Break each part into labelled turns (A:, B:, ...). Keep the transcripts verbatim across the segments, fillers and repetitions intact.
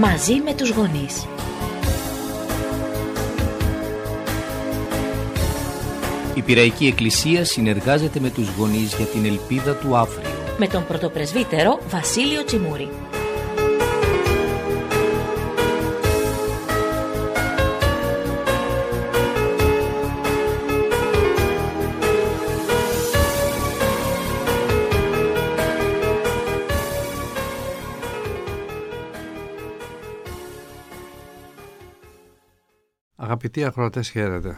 A: μαζί με τους γονείς.
B: Η Πειραϊκή Εκκλησία συνεργάζεται με τους γονείς για την ελπίδα του αύριο.
A: Με τον πρωτοπρεσβύτερο Βασίλειο Τσιμούρη.
C: Αγαπητοί ακροατές, χαίρετε.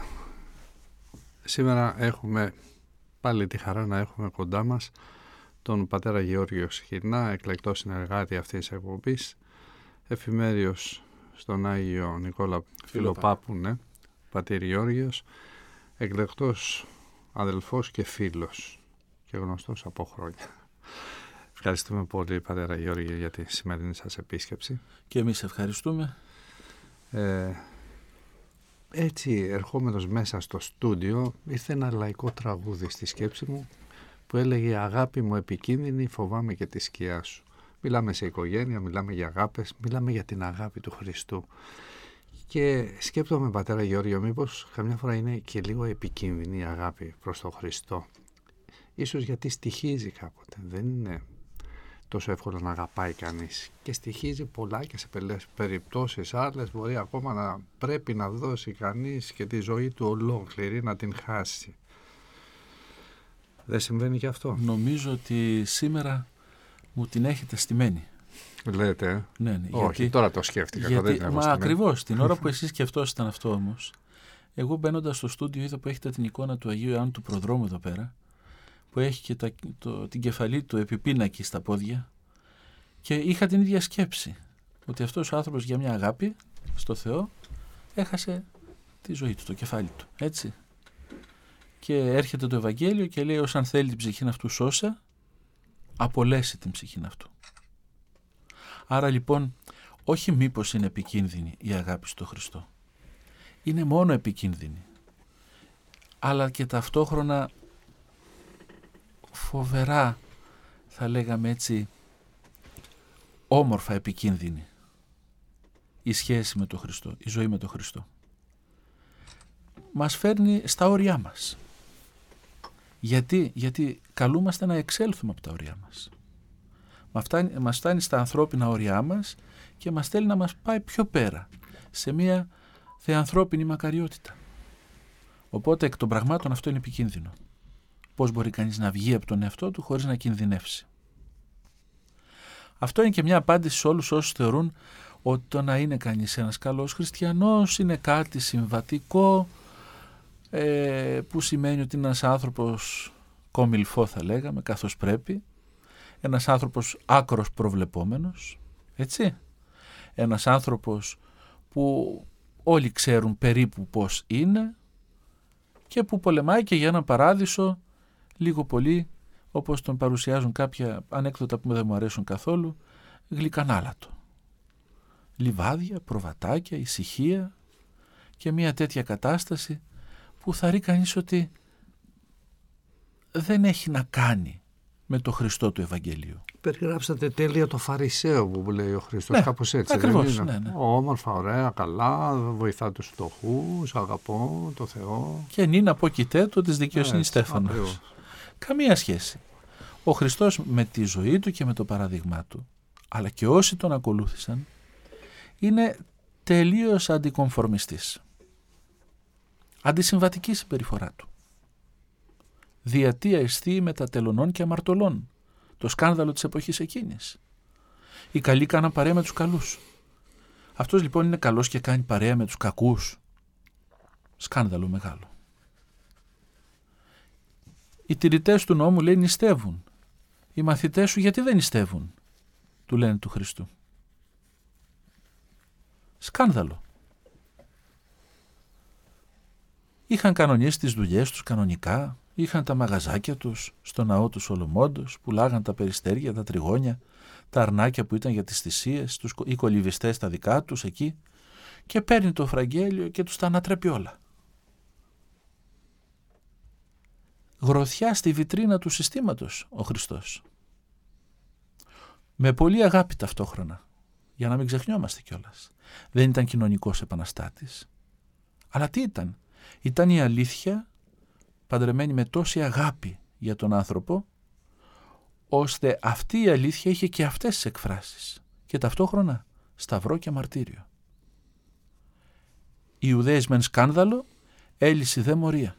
C: Σήμερα έχουμε πάλι τη χαρά να έχουμε κοντά μας τον πατέρα Γεώργιο Σχοινά, εκλεκτό συνεργάτη αυτής της εκπομπής, εφημέριος στον Άγιο Νικόλα Φιλοπάπου, ναι, πατήρ Γεώργιος, εκλεκτός αδελφός και φίλος και γνωστός από χρόνια. Ευχαριστούμε πολύ, πατέρα Γεώργιο, για τη σημερινή σας επίσκεψη.
D: Και εμείς ευχαριστούμε.
C: Ε, Έτσι, ερχόμενος μέσα στο στούντιο, ήρθε ένα λαϊκό τραγούδι στη σκέψη μου που έλεγε «Αγάπη μου επικίνδυνη, φοβάμαι και τη σκιά σου». Μιλάμε σε οικογένεια, μιλάμε για αγάπες, μιλάμε για την αγάπη του Χριστού. Και σκέπτομαι, πατέρα Γεώργιο, μήπως καμιά φορά είναι και λίγο επικίνδυνη η αγάπη προς τον Χριστό. Ίσως γιατί στοιχίζει κάποτε, δεν είναι τόσο εύκολο να αγαπάει κανείς και στοιχίζει πολλά και σε περιπτώσεις άλλες μπορεί ακόμα να πρέπει να δώσει κανείς και τη ζωή του ολόκληρη, να την χάσει. Δεν συμβαίνει και αυτό?
D: Νομίζω ότι σήμερα μου την έχετε στημένη.
C: Λέτε, ε?
D: Ναι, ναι.
C: Όχι,
D: γιατί,
C: τώρα το σκέφτηκα.
D: Γιατί,
C: δεν
D: μα ακριβώς, την ώρα που εσείς σκεφτόσασταν αυτό όμως, εγώ μπαίνοντας στο στούντιο είδα που έχετε την εικόνα του Αγίου Ιωάννου του Προδρόμου εδώ πέρα, που έχει και τα, το, την κεφαλή του επιπίνακη στα πόδια, και είχα την ίδια σκέψη, ότι αυτός ο άνθρωπος για μια αγάπη στο Θεό έχασε τη ζωή του, το κεφάλι του, έτσι. Και έρχεται το Ευαγγέλιο και λέει, όσαν θέλει την ψυχήν αυτού σώσε, απολέσει την ψυχήν αυτού. Άρα λοιπόν, όχι μήπως είναι επικίνδυνη η αγάπη στο Χριστό, είναι μόνο επικίνδυνη, αλλά και ταυτόχρονα φοβερά, θα λέγαμε έτσι, όμορφα επικίνδυνη η σχέση με τον Χριστό, η ζωή με τον Χριστό. Μας φέρνει στα όρια μας. Γιατί, γιατί καλούμαστε να εξέλθουμε από τα όρια μας. Μας φτάνει, μας φτάνει στα ανθρώπινα όρια μας και μας θέλει να μας πάει πιο πέρα, σε μια θεανθρώπινη μακαριότητα. Οπότε εκ των πραγμάτων αυτό είναι επικίνδυνο. Πώς μπορεί κανείς να βγει από τον εαυτό του χωρίς να κινδυνεύσει? Αυτό είναι και μια απάντηση σε όλους όσους θεωρούν ότι το να είναι κανείς ένας καλός χριστιανός είναι κάτι συμβατικό, ε, που σημαίνει ότι είναι ένας άνθρωπος κομιλφό, θα λέγαμε, καθώς πρέπει, ένας άνθρωπος άκρος προβλεπόμενος, έτσι, ένας άνθρωπος που όλοι ξέρουν περίπου πώς είναι και που πολεμάει και για ένα παράδεισο λίγο πολύ, όπως τον παρουσιάζουν κάποια ανέκδοτα που δεν μου αρέσουν καθόλου, γλυκανάλατο. Λιβάδια, προβατάκια, ησυχία και μια τέτοια κατάσταση που θα ρει κανείς ότι δεν έχει να κάνει με το Χριστό του Ευαγγελίου.
C: Περιγράψατε τέλεια το Φαρισαίο που λέει ο Χριστός,
D: ναι,
C: κάπως έτσι.
D: Ακριβώς,
C: δεν είναι?
D: Ναι, ναι.
C: Όμορφα, ωραία, καλά, βοηθά τους φτωχούς, αγαπώ το Θεό.
D: Και νυν αποκοιτέ του της δικαιοσύνης Στέφανος. Καμία σχέση. Ο Χριστός με τη ζωή του και με το παράδειγμά του, αλλά και όσοι τον ακολούθησαν, είναι τελείως αντικομφορμιστής. Αντισυμβατική συμπεριφορά του. Διατία εστί μετατελωνών και αμαρτωλών. Το σκάνδαλο της εποχής εκείνης. Οι καλοί κάναν παρέα με τους καλούς. Αυτός λοιπόν είναι καλός και κάνει παρέα με τους κακούς. Σκάνδαλο μεγάλο. Οι τηρητές του νόμου, λέει, νηστεύουν. Οι μαθητές σου γιατί δεν νηστεύουν, του λένε του Χριστού. Σκάνδαλο. Είχαν κανονίσει τις δουλειές τους κανονικά, είχαν τα μαγαζάκια τους στο ναό του Σολομώντος, πουλάγαν τα περιστέρια, τα τριγώνια, τα αρνάκια που ήταν για τις θυσίες, τους, οι κολυβιστές τα δικά τους εκεί, και παίρνει το Ευαγγέλιο και τους τα ανατρέπει όλα. Γροθιά στη βιτρίνα του συστήματος ο Χριστός. Με πολύ αγάπη ταυτόχρονα. για να μην ξεχνιόμαστε κιόλας. Δεν ήταν κοινωνικός επαναστάτης. Αλλά τι ήταν? Ήταν η αλήθεια παντρεμένη με τόση αγάπη για τον άνθρωπο, ώστε αυτή η αλήθεια είχε και αυτές τις εκφράσεις και ταυτόχρονα σταυρό και μαρτύριο. Οι Ιουδαίοι μεν σκάνδαλο, έλυση δε μορία.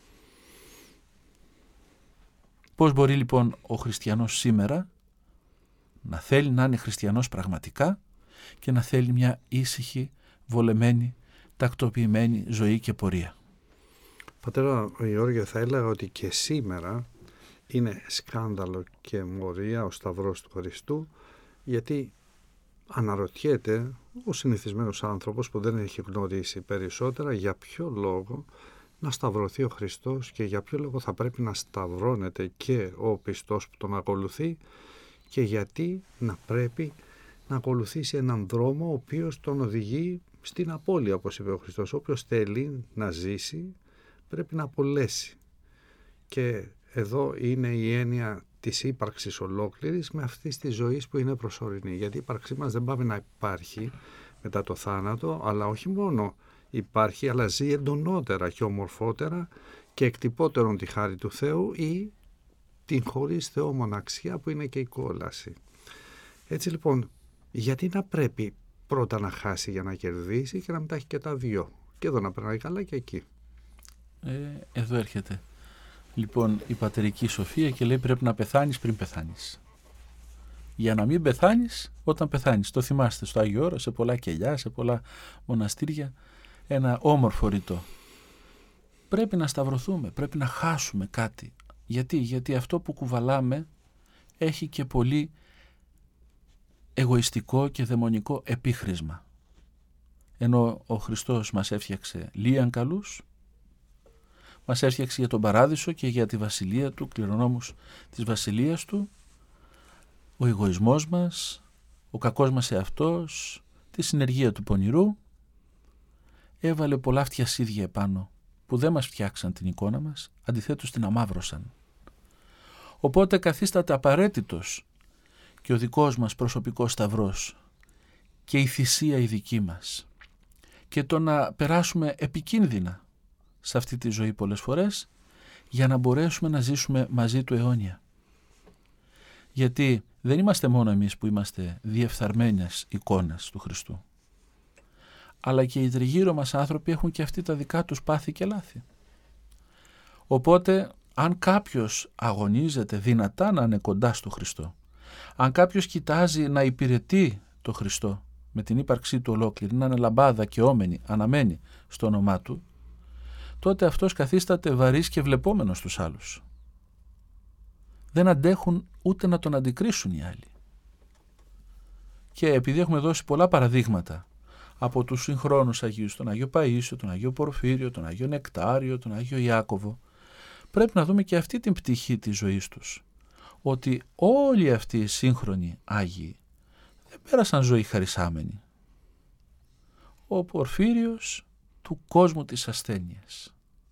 D: Πώς μπορεί λοιπόν ο χριστιανός σήμερα να θέλει να είναι χριστιανός πραγματικά και να θέλει μια ήσυχη, βολεμένη, τακτοποιημένη ζωή και πορεία?
C: Πατέρα Γεώργιο, θα έλεγα ότι και σήμερα είναι σκάνδαλο και μορία ο Σταυρός του Χριστού, γιατί αναρωτιέται ο συνηθισμένος άνθρωπος που δεν έχει γνωρίσει περισσότερα για ποιο λόγο να σταυρωθεί ο Χριστός και για ποιο λόγο θα πρέπει να σταυρώνεται και ο πιστός που τον ακολουθεί και γιατί να πρέπει να ακολουθήσει έναν δρόμο ο οποίος τον οδηγεί στην απώλεια, όπως είπε ο Χριστός. Όποιος θέλει να ζήσει πρέπει να απολέσει. Και εδώ είναι η έννοια της ύπαρξης ολόκληρης με αυτή τη ζωή που είναι προσωρινή. Γιατί η ύπαρξή μας δεν πάει να υπάρχει μετά το θάνατο, αλλά όχι μόνο υπάρχει, αλλά ζει εντονότερα και ομορφότερα και εκτυπώτερον τη χάρη του Θεού ή την χωρίς Θεό μοναξιά που είναι και η κόλαση. Έτσι λοιπόν, γιατί να πρέπει πρώτα να χάσει για να κερδίσει και να μην τα έχει και τα δυο? Και εδώ να περνάει καλά και εκεί.
D: Ε, εδώ έρχεται λοιπόν η πατερική σοφία και λέει πρέπει να πεθάνεις πριν πεθάνεις. Για να μην πεθάνεις όταν πεθάνεις. Το θυμάστε στο Άγιο Όρος, σε πολλά κελιά, σε πολλά μοναστήρια, ένα όμορφο ρητό. Πρέπει να σταυρωθούμε, πρέπει να χάσουμε κάτι. Γιατί, γιατί αυτό που κουβαλάμε έχει και πολύ εγωιστικό και δαιμονικό επίχρησμα. Ενώ ο Χριστός μας έφτιαξε λίαν καλούς, μας έφτιαξε για τον παράδεισο και για τη βασιλεία του, κληρονόμους της βασιλείας του, ο εγωισμός μας, ο κακός μας εαυτός, τη συνεργία του πονηρού, έβαλε πολλά φτιασίδια επάνω που δεν μας φτιάξαν την εικόνα μας, αντιθέτως την αμαύρωσαν. Οπότε καθίσταται απαραίτητος και ο δικός μας προσωπικός σταυρός και η θυσία η δική μας και το να περάσουμε επικίνδυνα σε αυτή τη ζωή πολλές φορές για να μπορέσουμε να ζήσουμε μαζί του αιώνια. Γιατί δεν είμαστε μόνο εμείς που είμαστε διεφθαρμένες εικόνες του Χριστού, αλλά και οι τριγύρω μας άνθρωποι έχουν και αυτοί τα δικά τους πάθη και λάθη. Οπότε αν κάποιος αγωνίζεται δυνατά να είναι κοντά στο Χριστό, αν κάποιος κοιτάζει να υπηρετεί το Χριστό με την ύπαρξή του ολόκληρη, να είναι λαμπάδα και όμενη, αναμένη στο όνομά του, τότε αυτός καθίσταται βαρύς και βλεπόμενος στους άλλους. Δεν αντέχουν ούτε να τον αντικρίσουν οι άλλοι. Και επειδή έχουμε δώσει πολλά παραδείγματα από τους συγχρόνους Αγίους, τον Άγιο Παΐσιο, τον Άγιο Πορφύριο, τον Άγιο Νεκτάριο, τον Άγιο Ιάκωβο, πρέπει να δούμε και αυτή την πτυχή της ζωής τους. Ότι όλοι αυτοί οι σύγχρονοι Άγιοι δεν πέρασαν ζωή χαρισάμενη. Ο Πορφύριος του κόσμου της ασθένειας.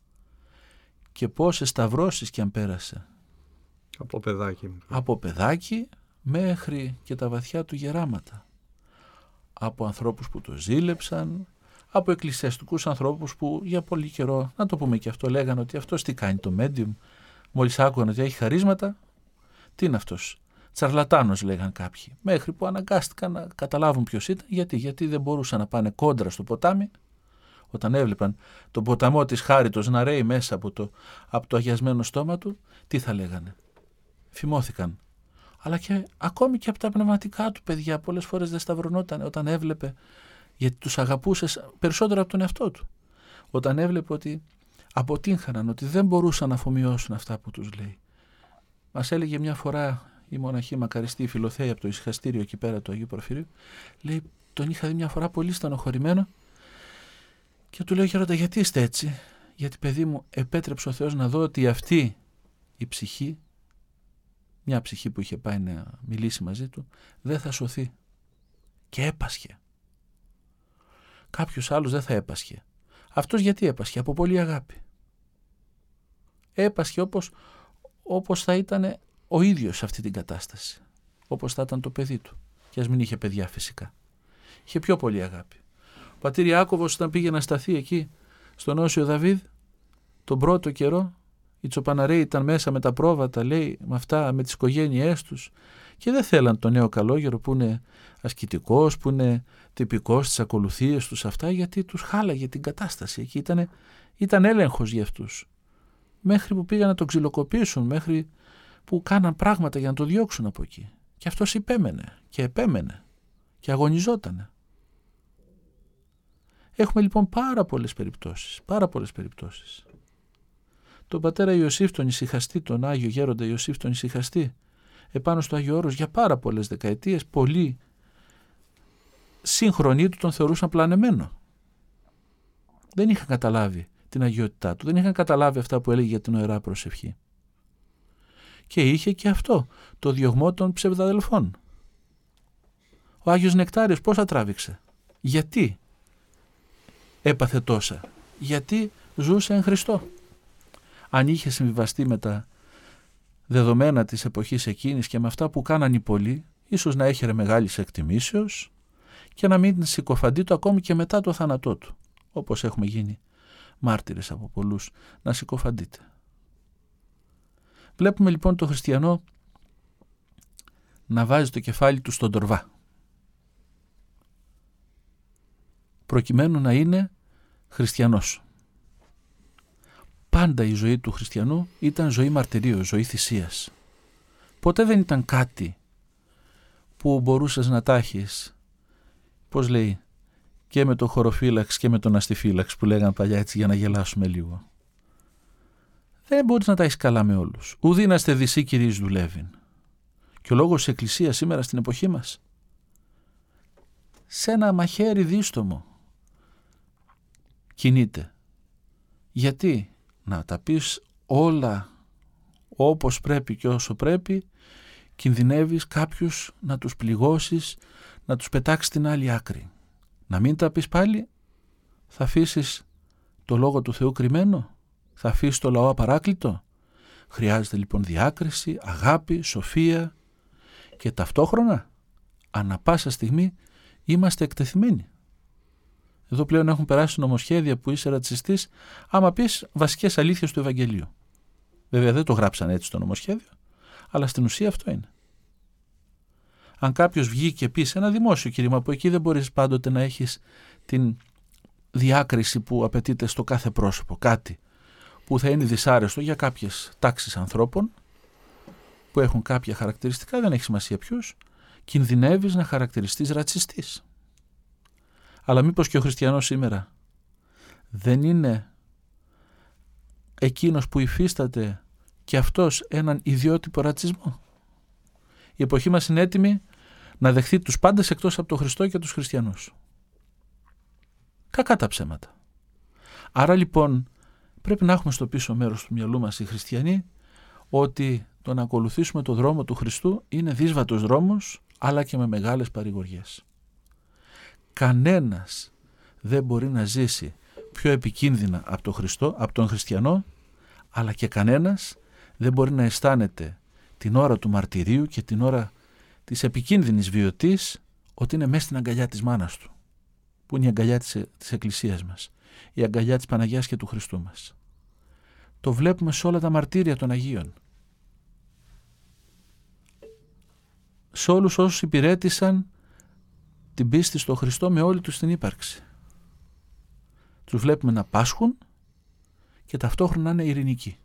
D: Και πόσες σταυρώσεις κι αν πέρασε.
C: Από παιδάκι.
D: Από παιδάκι μέχρι και τα βαθιά του γεράματα. Από ανθρώπους που το ζήλεψαν, από εκκλησιαστικούς ανθρώπους που για πολύ καιρό, να το πούμε και αυτό, λέγανε ότι αυτός τι κάνει το medium, μόλις άκουγαν ότι έχει χαρίσματα, τι είναι αυτός, τσαρλατάνος λέγαν κάποιοι, μέχρι που αναγκάστηκαν να καταλάβουν ποιος ήταν, γιατί, γιατί δεν μπορούσαν να πάνε κόντρα στο ποτάμι, όταν έβλεπαν τον ποταμό της Χάριτος να ρέει μέσα από το, από το αγιασμένο στόμα του, τι θα λέγανε, φημώθηκαν. Αλλά και ακόμη και από τα πνευματικά του παιδιά πολλές φορές δεν σταυρωνόταν όταν έβλεπε, γιατί τους αγαπούσε περισσότερο από τον εαυτό του. Όταν έβλεπε ότι αποτύχαναν, ότι δεν μπορούσαν να αφομοιώσουν αυτά που τους λέει. Μας έλεγε μια φορά η μοναχή μακαριστή η Φιλοθέα από το ησυχαστήριο εκεί πέρα του Αγίου Πορφυρίου, λέει, τον είχα δει μια φορά πολύ στενοχωρημένο και του λέω, Γέροντα, γιατί είστε έτσι? Γιατί παιδί μου επέτρεψε ο Θεός να δω ότι αυτή η ψυχή, μια ψυχή που είχε πάει να μιλήσει μαζί του, δεν θα σωθεί. Και έπασχε. Κάποιος άλλος δεν θα έπασχε. Αυτός γιατί έπασχε? Από πολύ αγάπη. Έπασχε όπως, όπως θα ήταν ο ίδιος σε αυτή την κατάσταση. Όπως θα ήταν το παιδί του. Και ας μην είχε παιδιά φυσικά. είχε πιο πολύ αγάπη. Ο πατήρ Ιάκωβος όταν πήγε να σταθεί εκεί στον Όσιο Δαβίδ, τον πρώτο καιρό, οι τσοπαναρέοι ήταν μέσα με τα πρόβατα, λέει, με αυτά, με τις οικογένειές τους και δεν θέλαν τον νέο καλόγερο που είναι ασκητικός, που είναι τυπικός στις ακολουθίες τους αυτά, γιατί τους χάλαγε την κατάσταση. Εκεί ήταν, ήταν έλεγχος για αυτούς. Μέχρι που πήγαν να τον ξυλοκοπήσουν, μέχρι που κάναν πράγματα για να το διώξουν από εκεί. Και αυτός υπέμενε και επέμενε και αγωνιζότανε. Έχουμε λοιπόν πάρα πολλές περιπτώσεις, πάρα πολλές περιπτώσεις. Τον πατέρα Ιωσήφ τον Ησυχαστή, τον Άγιο Γέροντα Ιωσήφ τον Ησυχαστή, επάνω στο Άγιο Όρος για πάρα πολλές δεκαετίες, πολλοί σύγχρονοι του τον θεωρούσαν πλανεμένο. Δεν είχαν καταλάβει την αγιότητά του, δεν είχαν καταλάβει αυτά που έλεγε για την Ιερά Προσευχή. Και είχε και αυτό, το διωγμό των ψευδαδελφών. Ο Άγιος Νεκτάριος πόσα τράβηξε, γιατί έπαθε τόσα, γιατί ζούσε εν Χριστώ. Αν είχε συμβιβαστεί με τα δεδομένα της εποχής εκείνης και με αυτά που κάναν οι πολλοί, ίσως να έχερε μεγάλης εκτιμήσεως και να μην συκοφαντεί το ακόμη και μετά το θάνατό του, όπως έχουμε γίνει μάρτυρες από πολλούς να συκοφαντείται. Βλέπουμε λοιπόν τον χριστιανό να βάζει το κεφάλι του στον τορβά, προκειμένου να είναι χριστιανός. Πάντα η ζωή του χριστιανού ήταν ζωή μαρτυρίου, ζωή θυσίας. Ποτέ δεν ήταν κάτι που μπορούσες να τάχεις, πώς λέει, και με το χωροφύλαξ και με τον αστιφύλαξ που λέγαν παλιά έτσι για να γελάσουμε λίγο. Δεν μπορείς να τα έχεις καλά με όλους. Ουδήναστε δυσί κυρίς δουλεύειν. Και ο λόγος της Εκκλησίας σήμερα στην εποχή μας, σε ένα μαχαίρι δίστομο κινείται. Γιατί να τα πεις όλα όπως πρέπει και όσο πρέπει, κινδυνεύεις κάποιους να τους πληγώσεις, να τους πετάξεις στην άλλη άκρη. Να μην τα πεις πάλι, θα αφήσεις το λόγο του Θεού κρυμμένο, θα αφήσεις το λαό απαράκλητο. Χρειάζεται λοιπόν διάκριση, αγάπη, σοφία και ταυτόχρονα ανά πάσα στιγμή είμαστε εκτεθειμένοι. Εδώ πλέον έχουν περάσει νομοσχέδια που είσαι ρατσιστής άμα πεις βασικές αλήθειες του Ευαγγελίου. Βέβαια δεν το γράψαν έτσι στο νομοσχέδιο, αλλά στην ουσία αυτό είναι. Αν κάποιος βγει και πει σε ένα δημόσιο κήρυγμα, που εκεί δεν μπορείς πάντοτε να έχεις την διάκριση που απαιτείται στο κάθε πρόσωπο, κάτι που θα είναι δυσάρεστο για κάποιες τάξεις ανθρώπων που έχουν κάποια χαρακτηριστικά, δεν έχει σημασία ποιους, κινδυνεύεις να χαρακτηριστείς ρατσιστής. Αλλά μήπως και ο χριστιανός σήμερα δεν είναι εκείνος που υφίσταται και αυτός έναν ιδιότυπο ρατσισμό? Η εποχή μας είναι έτοιμη να δεχθεί τους πάντες εκτός από τον Χριστό και τους χριστιανούς. Κακά τα ψέματα. Άρα λοιπόν πρέπει να έχουμε στο πίσω μέρος του μυαλού μας οι χριστιανοί ότι το να ακολουθήσουμε το δρόμο του Χριστού είναι δύσβατος δρόμος, αλλά και με μεγάλες παρηγοριές. Κανένας δεν μπορεί να ζήσει πιο επικίνδυνα από τον Χριστό, από τον χριστιανό, αλλά και κανένας δεν μπορεί να αισθάνεται την ώρα του μαρτυρίου και την ώρα της επικίνδυνης βιωτής ότι είναι μέσα στην αγκαλιά της μάνας του, που είναι η αγκαλιά της, της Εκκλησίας μας, η αγκαλιά της Παναγιάς και του Χριστού μας. Το βλέπουμε σε όλα τα μαρτύρια των Αγίων. Σε όλους όσους υπηρέτησαν την πίστη στο Χριστό με όλη τους την ύπαρξη. Τους βλέπουμε να πάσχουν και ταυτόχρονα να είναι ειρηνικοί.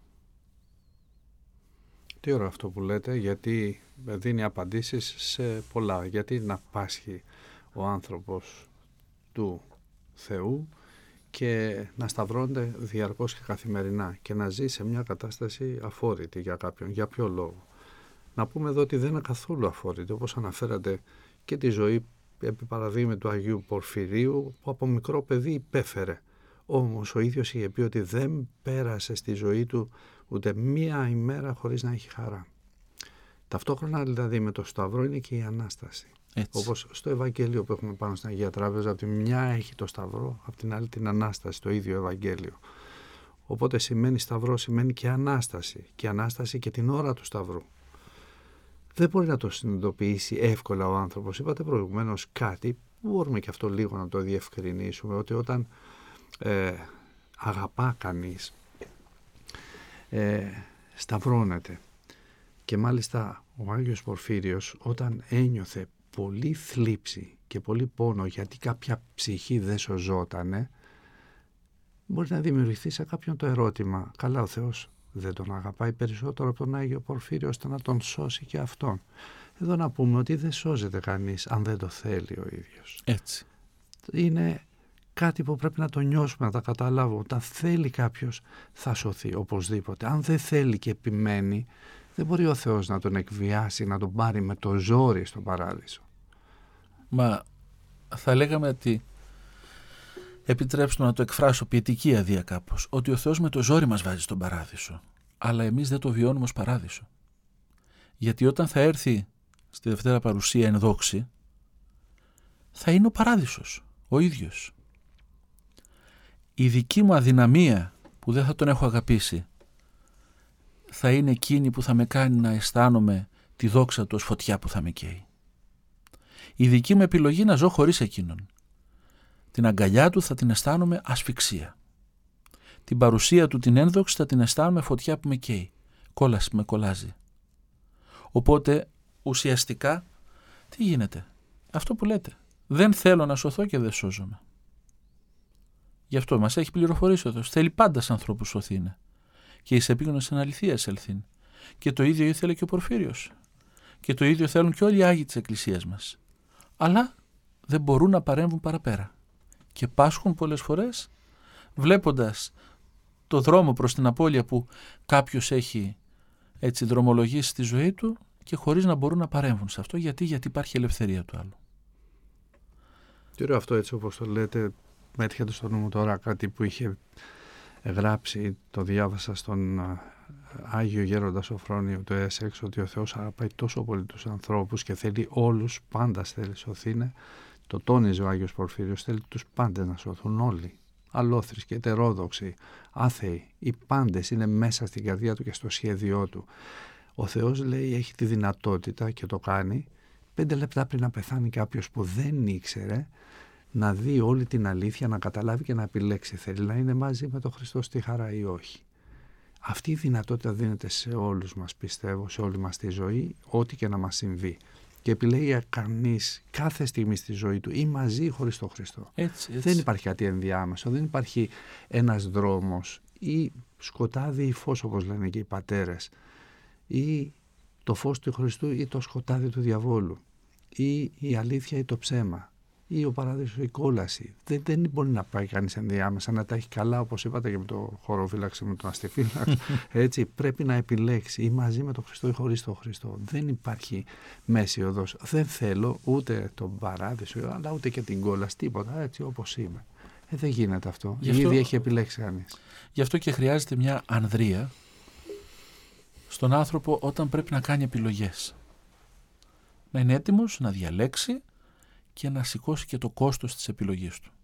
C: Τι ωραίο αυτό που λέτε, γιατί δίνει απαντήσεις σε πολλά. Γιατί να πάσχει ο άνθρωπος του Θεού και να σταυρώνεται διαρκώς και καθημερινά και να ζει σε μια κατάσταση αφόρητη για κάποιον. Για ποιο λόγο? Να πούμε εδώ ότι δεν είναι καθόλου αφόρητη, όπως αναφέρατε και τη ζωή επί παραδείγματι του Αγίου Πορφυρίου, που από μικρό παιδί υπέφερε. Όμως ο ίδιος είχε πει ότι δεν πέρασε στη ζωή του ούτε μία ημέρα χωρίς να έχει χαρά. Ταυτόχρονα δηλαδή με το Σταυρό είναι και η Ανάσταση. Έτσι. Όπως στο Ευαγγέλιο που έχουμε πάνω στην Αγία Τράπεζα, από τη μια έχει το Σταυρό, από την άλλη την Ανάσταση, το ίδιο Ευαγγέλιο. Οπότε σημαίνει Σταυρό, σημαίνει και Ανάσταση. Και Ανάσταση και την ώρα του Σταυρού. Δεν μπορεί να το συνειδητοποιήσει εύκολα ο άνθρωπος. Είπατε προηγουμένως κάτι μπορούμε και αυτό λίγο να το διευκρινίσουμε, ότι όταν ε, αγαπά κανείς, ε, σταυρώνεται. Και μάλιστα ο Άγιος Πορφύριος, όταν ένιωθε πολύ θλίψη και πολύ πόνο γιατί κάποια ψυχή δεν σωζότανε, μπορεί να δημιουργηθεί σε κάποιον το ερώτημα, καλά, ο Θεός δεν τον αγαπάει περισσότερο από τον Άγιο Πορφύριο ώστε να τον σώσει και αυτόν? Εδώ να πούμε ότι δεν σώζεται κανείς αν δεν το θέλει ο ίδιος.
D: Έτσι.
C: Είναι κάτι που πρέπει να το νιώσουμε, να τα καταλάβουμε. Όταν θέλει κάποιος θα σωθεί οπωσδήποτε. Αν δεν θέλει και επιμένει, δεν μπορεί ο Θεός να τον εκβιάσει, να τον πάρει με το ζόρι στον παράδεισο.
D: Μα θα λέγαμε ότι, επιτρέψτε να το εκφράσω ποιητική αδεία κάπως, ότι ο Θεός με το ζόρι μας βάζει στον παράδεισο, αλλά εμείς δεν το βιώνουμε ως παράδεισο. Γιατί όταν θα έρθει στη Δευτέρα Παρουσία εν δόξη, θα είναι ο παράδεισος, ο ίδιος. Η δική μου αδυναμία που δεν θα τον έχω αγαπήσει θα είναι εκείνη που θα με κάνει να αισθάνομαι τη δόξα του ως φωτιά που θα με καίει. Η δική μου επιλογή να ζω χωρίς εκείνον. Την αγκαλιά του θα την αισθάνομαι ασφυξία. Την παρουσία του την ένδοξη θα την αισθάνομαι φωτιά που με καίει. Κόλαση που με κολλάζει. Οπότε ουσιαστικά τι γίνεται? Αυτό που λέτε. Δεν θέλω να σωθώ και δεν σώζομαι. Γι' αυτό μας έχει πληροφορήσει ο Θεός. Θέλει πάντα σε ανθρώπους σωθήνε. Και εις επίγνωσιν αληθείας ελθύν. Και το ίδιο ήθελε και ο Πορφύριος. Και το ίδιο θέλουν και όλοι οι Άγιοι της Εκκλησίας μας. Αλλά δεν μπορούν να παρέμβουν παραπέρα. Και πάσχουν πολλές φορές βλέποντας το δρόμο προς την απώλεια που κάποιος έχει έτσι δρομολογήσει στη ζωή του και χωρίς να μπορούν να παρέμβουν σε αυτό. Γιατί, γιατί υπάρχει ελευθερία του άλλου.
C: Τι ωραίο αυτό, έτσι όπως το λέτε. Με έρχεται στο νου μου τώρα κάτι που είχε γράψει, το διάβασα στον Άγιο Γέροντα Σοφρόνιο του Έσεξ, ότι ο Θεός αγαπάει τόσο πολύ τους ανθρώπους και θέλει όλους, πάντα θέλει σωθήνε. Το τόνιζε ο Άγιος Πορφύριος, θέλει τους πάντες να σωθούν όλοι. Αλόθρησκοι, ετερόδοξοι, άθεοι, οι πάντες είναι μέσα στην καρδιά του και στο σχέδιό του. Ο Θεός, λέει, έχει τη δυνατότητα και το κάνει πέντε λεπτά πριν να πεθάνει κάποιος που δεν ήξερε, να δει όλη την αλήθεια, να καταλάβει και να επιλέξει. Θέλει να είναι μαζί με τον Χριστό στη χαρά ή όχι. Αυτή η δυνατότητα δίνεται σε όλους μας, πιστεύω, σε όλη μας τη ζωή, ό,τι και να μας συμβεί. Και επιλέγει κανείς κάθε στιγμή στη ζωή του ή μαζί ή χωρίς τον Χριστό.
D: Έτσι, έτσι.
C: Δεν υπάρχει κάτι ενδιάμεσο, δεν υπάρχει ένας δρόμος ή σκοτάδι ή φως, όπως λένε και οι πατέρες, ή το φως του Χριστού ή το σκοτάδι του διαβόλου, ή η αλήθεια ή το ψέμα, ή ο παράδεισος, η κόλαση. Δεν, δεν μπορεί να πάει κανείς ενδιάμεσα, να τα έχει καλά, όπως είπατε και με το χωροφύλαξη, με τον αστιφύλαξη. Έτσι, πρέπει να επιλέξει ή μαζί με τον Χριστό ή χωρίς τον Χριστό. Δεν υπάρχει μέση οδός. Δεν θέλω ούτε τον παράδεισο, αλλά ούτε και την κόλαση, τίποτα, έτσι όπως είμαι. Ε, δεν γίνεται αυτό. αυτό. Ήδη έχει επιλέξει κανείς.
D: Γι' αυτό και χρειάζεται μια ανδρεία στον άνθρωπο όταν πρέπει να κάνει επιλογές. Να είναι έτοιμος να διαλέξει και να σηκώσει και το κόστος της επιλογής του.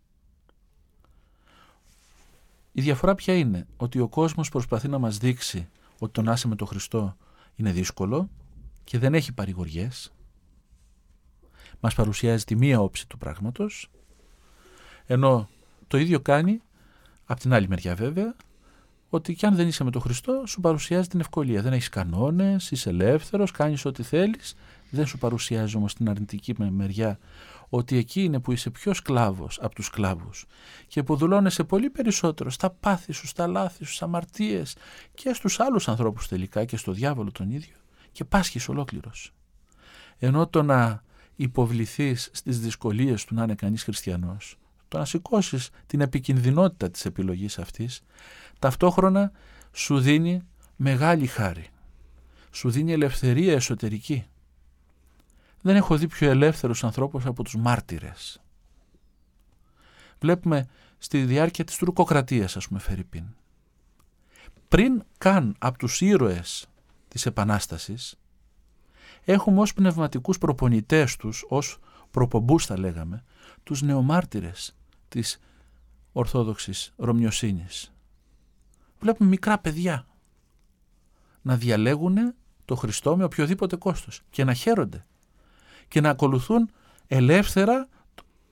D: Η διαφορά ποια είναι? Ότι ο κόσμος προσπαθεί να μας δείξει ότι το να είσαι με τον Χριστό είναι δύσκολο και δεν έχει παρηγοριές. Μας παρουσιάζει τη μία όψη του πράγματος, ενώ το ίδιο κάνει από την άλλη μεριά βέβαια, ότι κι αν δεν είσαι με τον Χριστό σου παρουσιάζει την ευκολία. Δεν έχεις κανόνες, είσαι ελεύθερος, κάνεις ό,τι θέλεις. Δεν σου παρουσιάζει όμως την αρνητική μεριά, ότι εκεί είναι που είσαι πιο σκλάβος από τους σκλάβους και που δουλώνεσαι πολύ περισσότερο στα πάθη σου, στα λάθη σου, στις αμαρτίες και στους άλλους ανθρώπους τελικά και στο διάβολο τον ίδιο και πάσχεις ολόκληρος. Ενώ το να υποβληθείς στις δυσκολίες του να είναι κανείς χριστιανός, το να σηκώσεις την επικινδυνότητα της επιλογής αυτής, ταυτόχρονα σου δίνει μεγάλη χάρη. Σου δίνει ελευθερία εσωτερική. Δεν έχω δει πιο ελεύθερους ανθρώπους από τους μάρτυρες. Βλέπουμε στη διάρκεια της τουρκοκρατίας, ας πούμε, φερειπίν. Πριν καν από τους ήρωες της Επανάστασης, έχουμε ως πνευματικούς προπονητές τους, ως προπομπούς θα λέγαμε, τους νεομάρτυρες της Ορθόδοξης Ρωμιοσύνης. Βλέπουμε μικρά παιδιά να διαλέγουν το Χριστό με οποιοδήποτε κόστος και να χαίρονται και να ακολουθούν ελεύθερα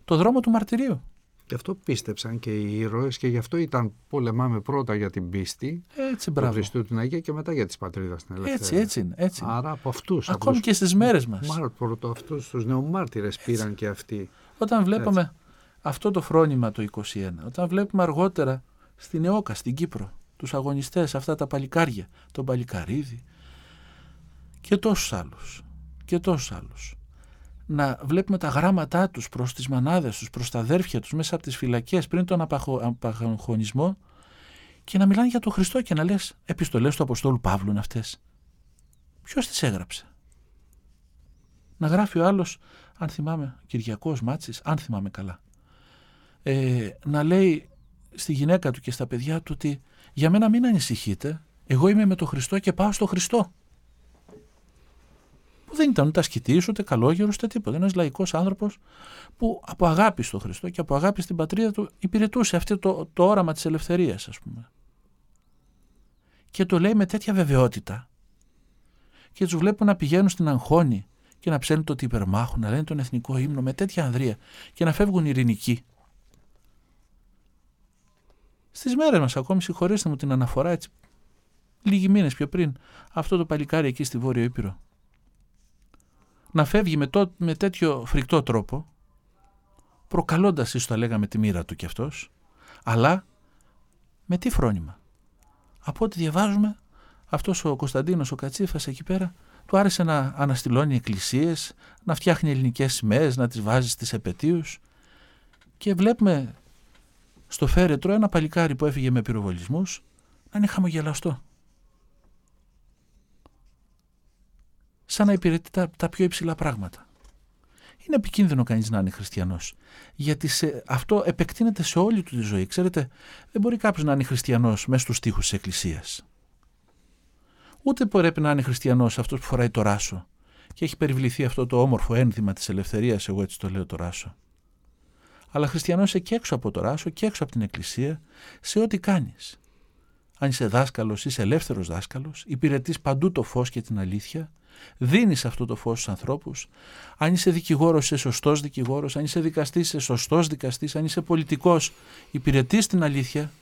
D: το δρόμο του μαρτυρίου.
C: Γι' αυτό πίστεψαν και οι ήρωες και γι' αυτό ήταν πολεμάμε πρώτα για την πίστη
D: Έτσι,
C: του Χριστού την Αγία και μετά για τις πατρίδας στην ελευθερία.
D: Έτσι, έτσι είναι. Έτσι.
C: Άρα από αυτούς.
D: Ακόμη
C: από
D: και στις μέρες μας.
C: Πρώτο αυτούς τους νεομάρτυρες πήραν και αυτοί.
D: Όταν βλέπαμε έτσι. Αυτό το φρόνημα το είκοσι ένα, όταν βλέπουμε αργότερα στην ΕΟΚΑ, στην Κύπρο, τους αγωνιστές, αυτά τα παλικάρια, τον Παλικαρίδη και τόσους άλλους, και τόσους άλλους, να βλέπουμε τα γράμματά τους προς τις μανάδες τους, προς τα αδέρφια τους μέσα από τις φυλακές πριν τον απαγχωνισμό και να μιλάνε για τον Χριστό και να λες επιστολές του Αποστόλου Παύλου είναι αυτές. Ποιος τις έγραψε? Να γράφει ο άλλος, αν θυμάμαι, Κυριακός Μάτσης, αν θυμάμαι καλά, ε, να λέει στη γυναίκα του και στα παιδιά του ότι για μένα μην ανησυχείτε, εγώ είμαι με τον Χριστό και πάω στο Χριστό. Που δεν ήταν ούτε ασκητής, ούτε καλόγερος, ούτε τίποτα. Ένας λαϊκός άνθρωπος που από αγάπη στο Χριστό και από αγάπη στην πατρίδα του υπηρετούσε αυτό το, το όραμα της ελευθερίας, ας πούμε. Και το λέει με τέτοια βεβαιότητα. Και τους βλέπουν να πηγαίνουν στην Αγχώνη και να ψέλνουν το υπερμάχο, να λένε τον εθνικό ύμνο με τέτοια ανδρεία και να φεύγουν ειρηνικοί. Στις μέρες μας, ακόμη συγχωρήστε μου την αναφορά έτσι, λίγοι μήνες πιο πριν, αυτό το παλικάρι εκεί στη Βόρειο Ήπειρο, να φεύγει με, το, με τέτοιο φρικτό τρόπο, προκαλώντας, ίσως τα λέγαμε, τη μοίρα του κι αυτός, αλλά με τι φρόνημα? Από ό,τι διαβάζουμε, αυτός ο Κωνσταντίνος ο Κατσίφας εκεί πέρα, του άρεσε να αναστηλώνει εκκλησίες, να φτιάχνει ελληνικές σημαίες, να τις βάζει στις επετείους και βλέπουμε στο φέρετρο ένα παλικάρι που έφυγε με πυροβολισμούς να είναι χαμογελαστό. Σαν να υπηρετεί τα, τα πιο υψηλά πράγματα. Είναι επικίνδυνο κανείς να είναι χριστιανός, γιατί σε, αυτό επεκτείνεται σε όλη του τη ζωή. Ξέρετε, δεν μπορεί κάποιος να είναι χριστιανός μέσα στους τοίχους της εκκλησίας. Ούτε πρέπει να είναι χριστιανός αυτός που φοράει το ράσο και έχει περιβληθεί αυτό το όμορφο ένδυμα της ελευθερίας, εγώ έτσι το λέω το ράσο. Αλλά χριστιανός είσαι και έξω από το ράσο και έξω από την εκκλησία σε ό,τι κάνεις. Αν είσαι δάσκαλος, είσαι ελεύθερος δάσκαλος, υπηρετείς παντού το φως και την αλήθεια, δίνεις αυτό το φως στους ανθρώπους. Αν είσαι δικηγόρος, είσαι σωστός δικηγόρος, αν είσαι δικαστής, είσαι σωστός δικαστής, αν είσαι πολιτικός, υπηρετείς την αλήθεια.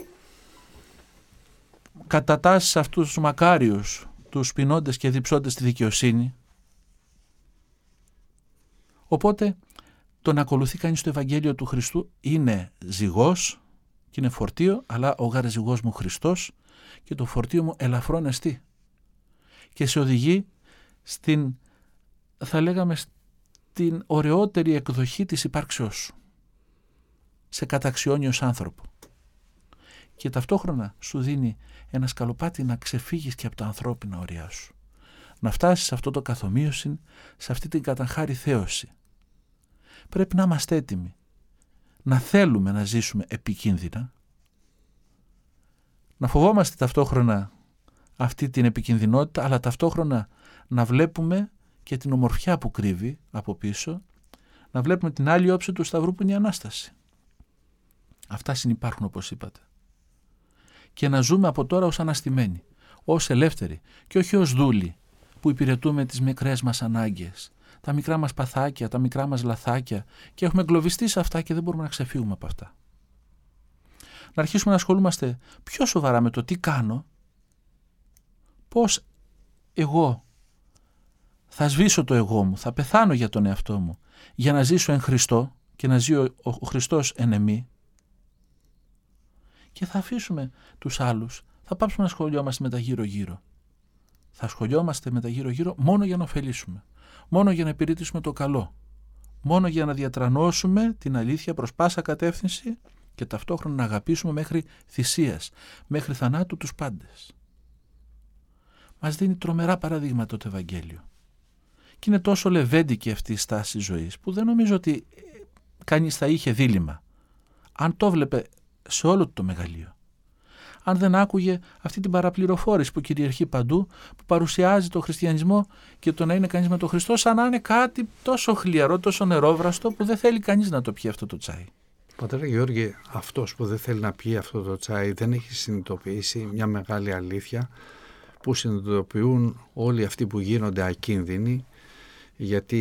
D: Κατατάσσεις αυτούς τους μακάριους, τους πεινώντες και διψώντες στη δικαιοσύνη. Οπότε το να ακολουθεί κανείς το Ευαγγέλιο του Χριστού είναι ζυγός και είναι φορτίο, αλλά ο γάρε ζυγός μου Χριστός και το φορτίο μου ελαφρόν εστί. Και σε οδηγεί στην, θα λέγαμε, στην ωραιότερη εκδοχή της υπάρξεώς σου. Σε καταξιώνει ως άνθρωπο. Και ταυτόχρονα σου δίνει ένα σκαλοπάτι να ξεφύγεις και από τα ανθρώπινα όρια σου. Να φτάσεις σε αυτό το καθομοίωση, σε αυτή την καταχάρη θέωση. Πρέπει να είμαστε έτοιμοι. Να θέλουμε να ζήσουμε επικίνδυνα. Να φοβόμαστε ταυτόχρονα αυτή την επικινδυνότητα, αλλά ταυτόχρονα να βλέπουμε και την ομορφιά που κρύβει από πίσω, να βλέπουμε την άλλη όψη του σταυρού που είναι η Ανάσταση. Αυτά συνυπάρχουν όπως είπατε. Και να ζούμε από τώρα ως αναστημένοι, ως ελεύθεροι και όχι ως δούλοι που υπηρετούμε τις μικρές μας ανάγκες, τα μικρά μας παθάκια, τα μικρά μας λαθάκια και έχουμε εγκλωβιστεί σε αυτά και δεν μπορούμε να ξεφύγουμε από αυτά. Να αρχίσουμε να ασχολούμαστε πιο σοβαρά με το τι κάνω, πώς εγώ θα σβήσω το εγώ μου, θα πεθάνω για τον εαυτό μου, για να ζήσω εν Χριστώ και να ζει ο, ο Χριστός εν εμεί. Και θα αφήσουμε τους άλλους, θα πάψουμε να ασχολιόμαστε με τα γύρω-γύρω. Θα ασχολιόμαστε με τα γύρω-γύρω μόνο για να ωφελήσουμε, μόνο για να υπηρετήσουμε το καλό, μόνο για να διατρανώσουμε την αλήθεια προς πάσα κατεύθυνση και ταυτόχρονα να αγαπήσουμε μέχρι θυσίας, μέχρι θανάτου τους πάντες. Μας δίνει τρομερά παραδείγματα το Ευαγγέλιο. Και είναι τόσο λεβέντικη αυτή η στάση ζωής που δεν νομίζω ότι κανείς θα είχε δίλημμα αν το βλέπε σε όλο το μεγαλείο. Αν δεν άκουγε αυτή την παραπληροφόρηση που κυριαρχεί παντού, που παρουσιάζει το χριστιανισμό και το να είναι κανείς με τον Χριστό σαν να είναι κάτι τόσο χλιαρό, τόσο νερόβραστο που δεν θέλει κανείς να το πιει αυτό το τσάι.
C: Πατέρα Γεώργη, αυτός που δεν θέλει να πιει αυτό το τσάι δεν έχει συνειδητοποιήσει μια μεγάλη αλήθεια που συνειδητοποιούν όλοι αυτοί που γίνονται ακίνδυνοι, γιατί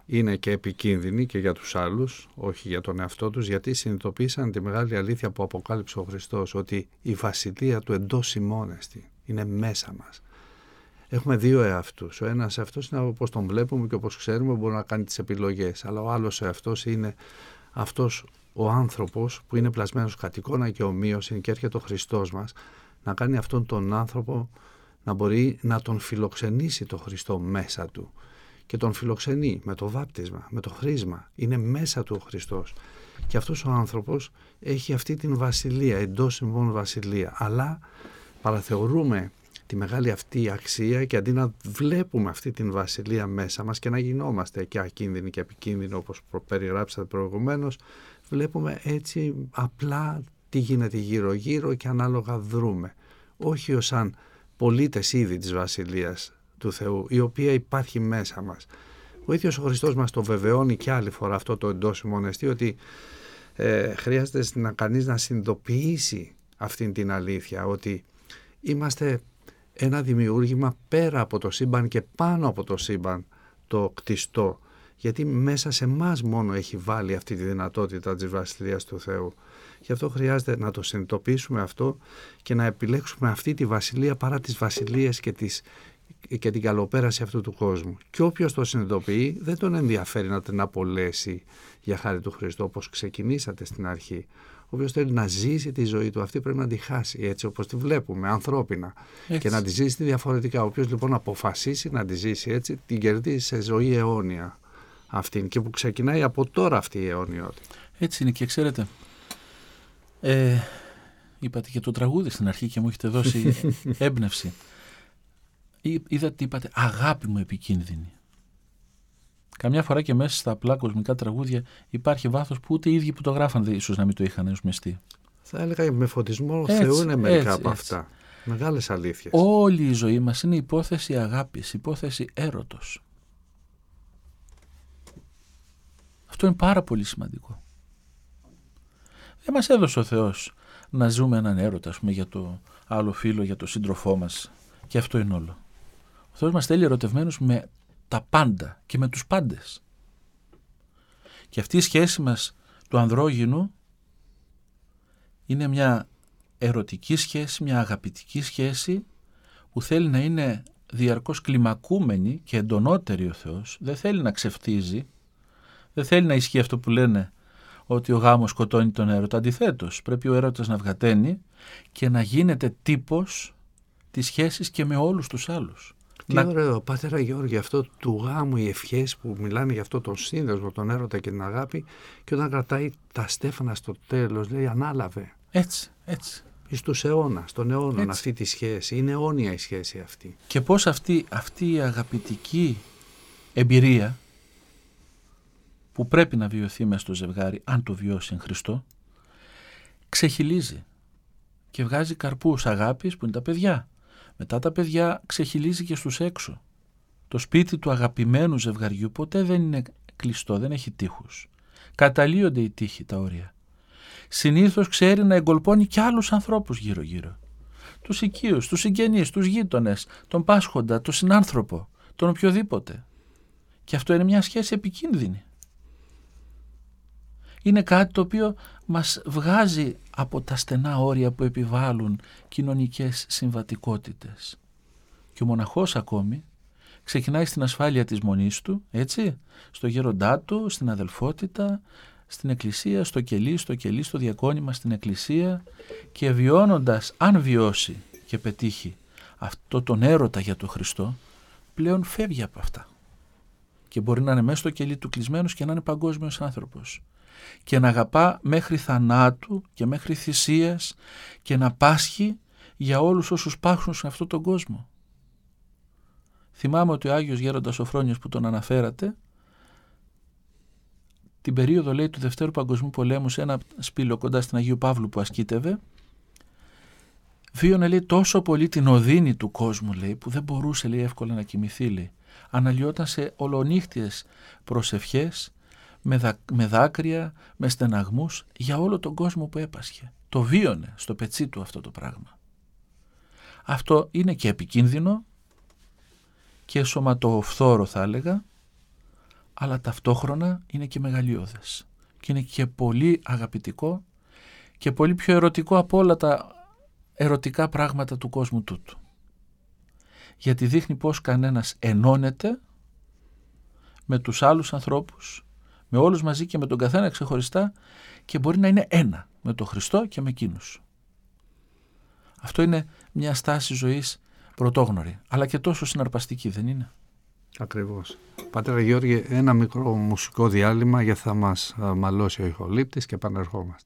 C: είναι και επικίνδυνοι και για τους άλλους, όχι για τον εαυτό τους, γιατί συνειδητοποίησαν τη μεγάλη αλήθεια που αποκάλυψε ο Χριστός, ότι η βασιλεία του εντός ημώνεστη είναι μέσα μας. Έχουμε δύο εαυτούς. Ο ένας εαυτός είναι όπως τον βλέπουμε και όπως ξέρουμε μπορεί να κάνει τις επιλογές, αλλά ο άλλος εαυτός είναι αυτός ο άνθρωπος που είναι πλασμένος κατ' εικόνα και ομοίωση και έρχεται ο Χριστός μας να κάνει αυτόν τον άνθρωπο να μπορεί να τον φιλοξενήσει το Χριστό μέσα του. Και τον φιλοξενεί με το βάπτισμα, με το χρίσμα. Είναι μέσα του ο Χριστός. Και αυτός ο άνθρωπος έχει αυτή την βασιλεία, εντός ημών βασιλεία. Αλλά παραθεωρούμε τη μεγάλη αυτή αξία και αντί να βλέπουμε αυτή την βασιλεία μέσα μας και να γινόμαστε και ακίνδυνοι και επικίνδυνοι όπως περιγράψατε προηγουμένως, βλέπουμε έτσι απλά τι γίνεται γύρω γύρω και ανάλογα δρούμε. Όχι ως σαν πολίτες ήδη της βασιλείας του Θεού, η οποία υπάρχει μέσα μας. Ο ίδιος ο Χριστός μας το βεβαιώνει και άλλη φορά αυτό το εντός ημώνεστη, ότι ε, χρειάζεται να κανείς να συνειδητοποιήσει αυτή την αλήθεια, ότι είμαστε ένα δημιούργημα πέρα από το σύμπαν και πάνω από το σύμπαν το κτιστό, γιατί μέσα σε εμάς μόνο έχει βάλει αυτή τη δυνατότητα της βασιλείας του Θεού. Γι' αυτό χρειάζεται να το συνειδητοποιήσουμε αυτό και να επιλέξουμε αυτή τη βασιλεία παρά τις βασιλείες και, τις, και την καλοπέραση αυτού του κόσμου. Και όποιος το συνειδητοποιεί δεν τον ενδιαφέρει να την απολέσει για χάρη του Χριστού, όπως ξεκινήσατε στην αρχή. Όποιος θέλει να ζήσει τη ζωή του αυτή πρέπει να τη χάσει έτσι όπως τη βλέπουμε, ανθρώπινα. Έτσι. Και να τη ζήσει διαφορετικά. Όποιος λοιπόν αποφασίσει να τη ζήσει έτσι, την κερδίζει σε ζωή αιώνια αυτήν και που ξεκινάει από τώρα αυτή η αιώνιότητα.
D: Έτσι είναι και ξέρετε, ε, είπατε και το τραγούδι στην αρχή και μου έχετε δώσει έμπνευση. Είδατε τι είπατε, αγάπη μου επικίνδυνη. Καμιά φορά και μέσα στα απλά κοσμικά τραγούδια υπάρχει βάθος που ούτε οι ίδιοι που το γράφαν ίσως να μην το είχαν εσμεστεί.
C: Θα έλεγα με φωτισμό έτσι, Θεού είναι μερικά έτσι, από έτσι. Αυτά. Μεγάλες αλήθειες.
D: Όλη η ζωή μας είναι υπόθεση αγάπης, υπόθεση έρωτος. Αυτό είναι πάρα πολύ σημαντικό. Δεν μας έδωσε ο Θεός να ζούμε έναν έρωτα, ας πούμε, για το άλλο φίλο, για το σύντροφό μας. Και αυτό είναι όλο. Ο Θεός μας θέλει ερωτευμένους με τα πάντα και με τους πάντες. Και αυτή η σχέση μας του ανδρόγυνου είναι μια ερωτική σχέση, μια αγαπητική σχέση που θέλει να είναι διαρκώς κλιμακούμενη και εντονότερη ο Θεός. Δεν θέλει να ξεφτίζει, δεν θέλει να ισχύει αυτό που λένε ότι ο γάμος σκοτώνει τον έρωτα. Αντιθέτως, πρέπει ο έρωτας να βγαταίνει και να γίνεται τύπος της σχέσης και με όλους τους άλλους.
C: Τι να... ωραίο, Πατέρα Γιώργη, αυτό του γάμου, οι ευχές που μιλάνε για αυτό τον σύνδεσμο, τον έρωτα και την αγάπη, και όταν κρατάει τα στέφανα στο τέλος, λέει ανάλαβε.
D: Έτσι, έτσι.
C: Εις τους αιώνας, των αιώνων αυτή τη σχέση. Είναι αιώνια η σχέση αυτή.
D: Και πώς αυτή, αυτή η αγαπητική εμπειρία που πρέπει να βιωθεί μέσα στο ζευγάρι, αν το βιώσει εν Χριστώ, ξεχυλίζει και βγάζει καρπούς αγάπης που είναι τα παιδιά. Μετά τα παιδιά ξεχυλίζει και στους έξω. Το σπίτι του αγαπημένου ζευγαριού ποτέ δεν είναι κλειστό, δεν έχει τείχους. Καταλύονται οι τείχοι, τα όρια. Συνήθως ξέρει να εγκολπώνει και άλλους ανθρώπους γύρω-γύρω. Τους οικείους, τους συγγενείς, τους γείτονες, τον πάσχοντα, τον συνάνθρωπο, τον οποιοδήποτε. Και αυτό είναι μια σχέση επικίνδυνη. Είναι κάτι το οποίο μας βγάζει από τα στενά όρια που επιβάλλουν κοινωνικές συμβατικότητες. Και ο μοναχός ακόμη ξεκινάει στην ασφάλεια της μονής του, έτσι, στο γέροντά του, στην αδελφότητα, στην εκκλησία, στο κελί, στο κελί, στο διακόνημα, στην εκκλησία, και βιώνοντας, αν βιώσει και πετύχει αυτό τον έρωτα για τον Χριστό, πλέον φεύγει από αυτά. Και μπορεί να είναι μέσα στο κελί του κλεισμένος και να είναι παγκόσμιος άνθρωπος. Και να αγαπά μέχρι θανάτου και μέχρι θυσίας και να πάσχει για όλους όσους πάσχουν σε αυτόν τον κόσμο. Θυμάμαι ότι ο Άγιος Γέροντας Σοφρόνιος που τον αναφέρατε, την περίοδο, λέει, του Δευτέρου Παγκοσμίου Πολέμου, σε ένα σπήλαιο κοντά στην Αγίου Παύλου που ασκήτευε, βίωνε, λέει, τόσο πολύ την οδύνη του κόσμου, λέει, που δεν μπορούσε, λέει, εύκολα να κοιμηθεί, λέει. Αναλυόταν σε ολονύχτιες προσευχές, με, δα, με δάκρυα, με στεναγμούς για όλο τον κόσμο που έπασχε. Το βίωνε στο πετσί του αυτό το πράγμα. Αυτό είναι και επικίνδυνο και σωματοφθόρο, θα έλεγα, αλλά ταυτόχρονα είναι και μεγαλειώδες. Και είναι και πολύ αγαπητικό και πολύ πιο ερωτικό από όλα τα ερωτικά πράγματα του κόσμου τούτου. Γιατί δείχνει πως κανένας ενώνεται με τους άλλους ανθρώπους, με όλους μαζί και με τον καθένα ξεχωριστά, και μπορεί να είναι ένα με τον Χριστό και με εκείνους. Αυτό είναι μια στάση ζωής πρωτόγνωρη, αλλά και τόσο συναρπαστική, δεν είναι?
C: Ακριβώς. Πατέρα Γιώργη, ένα μικρό μουσικό διάλειμμα, γιατί θα μας μαλώσει ο ηχολήπτης και επανερχόμαστε.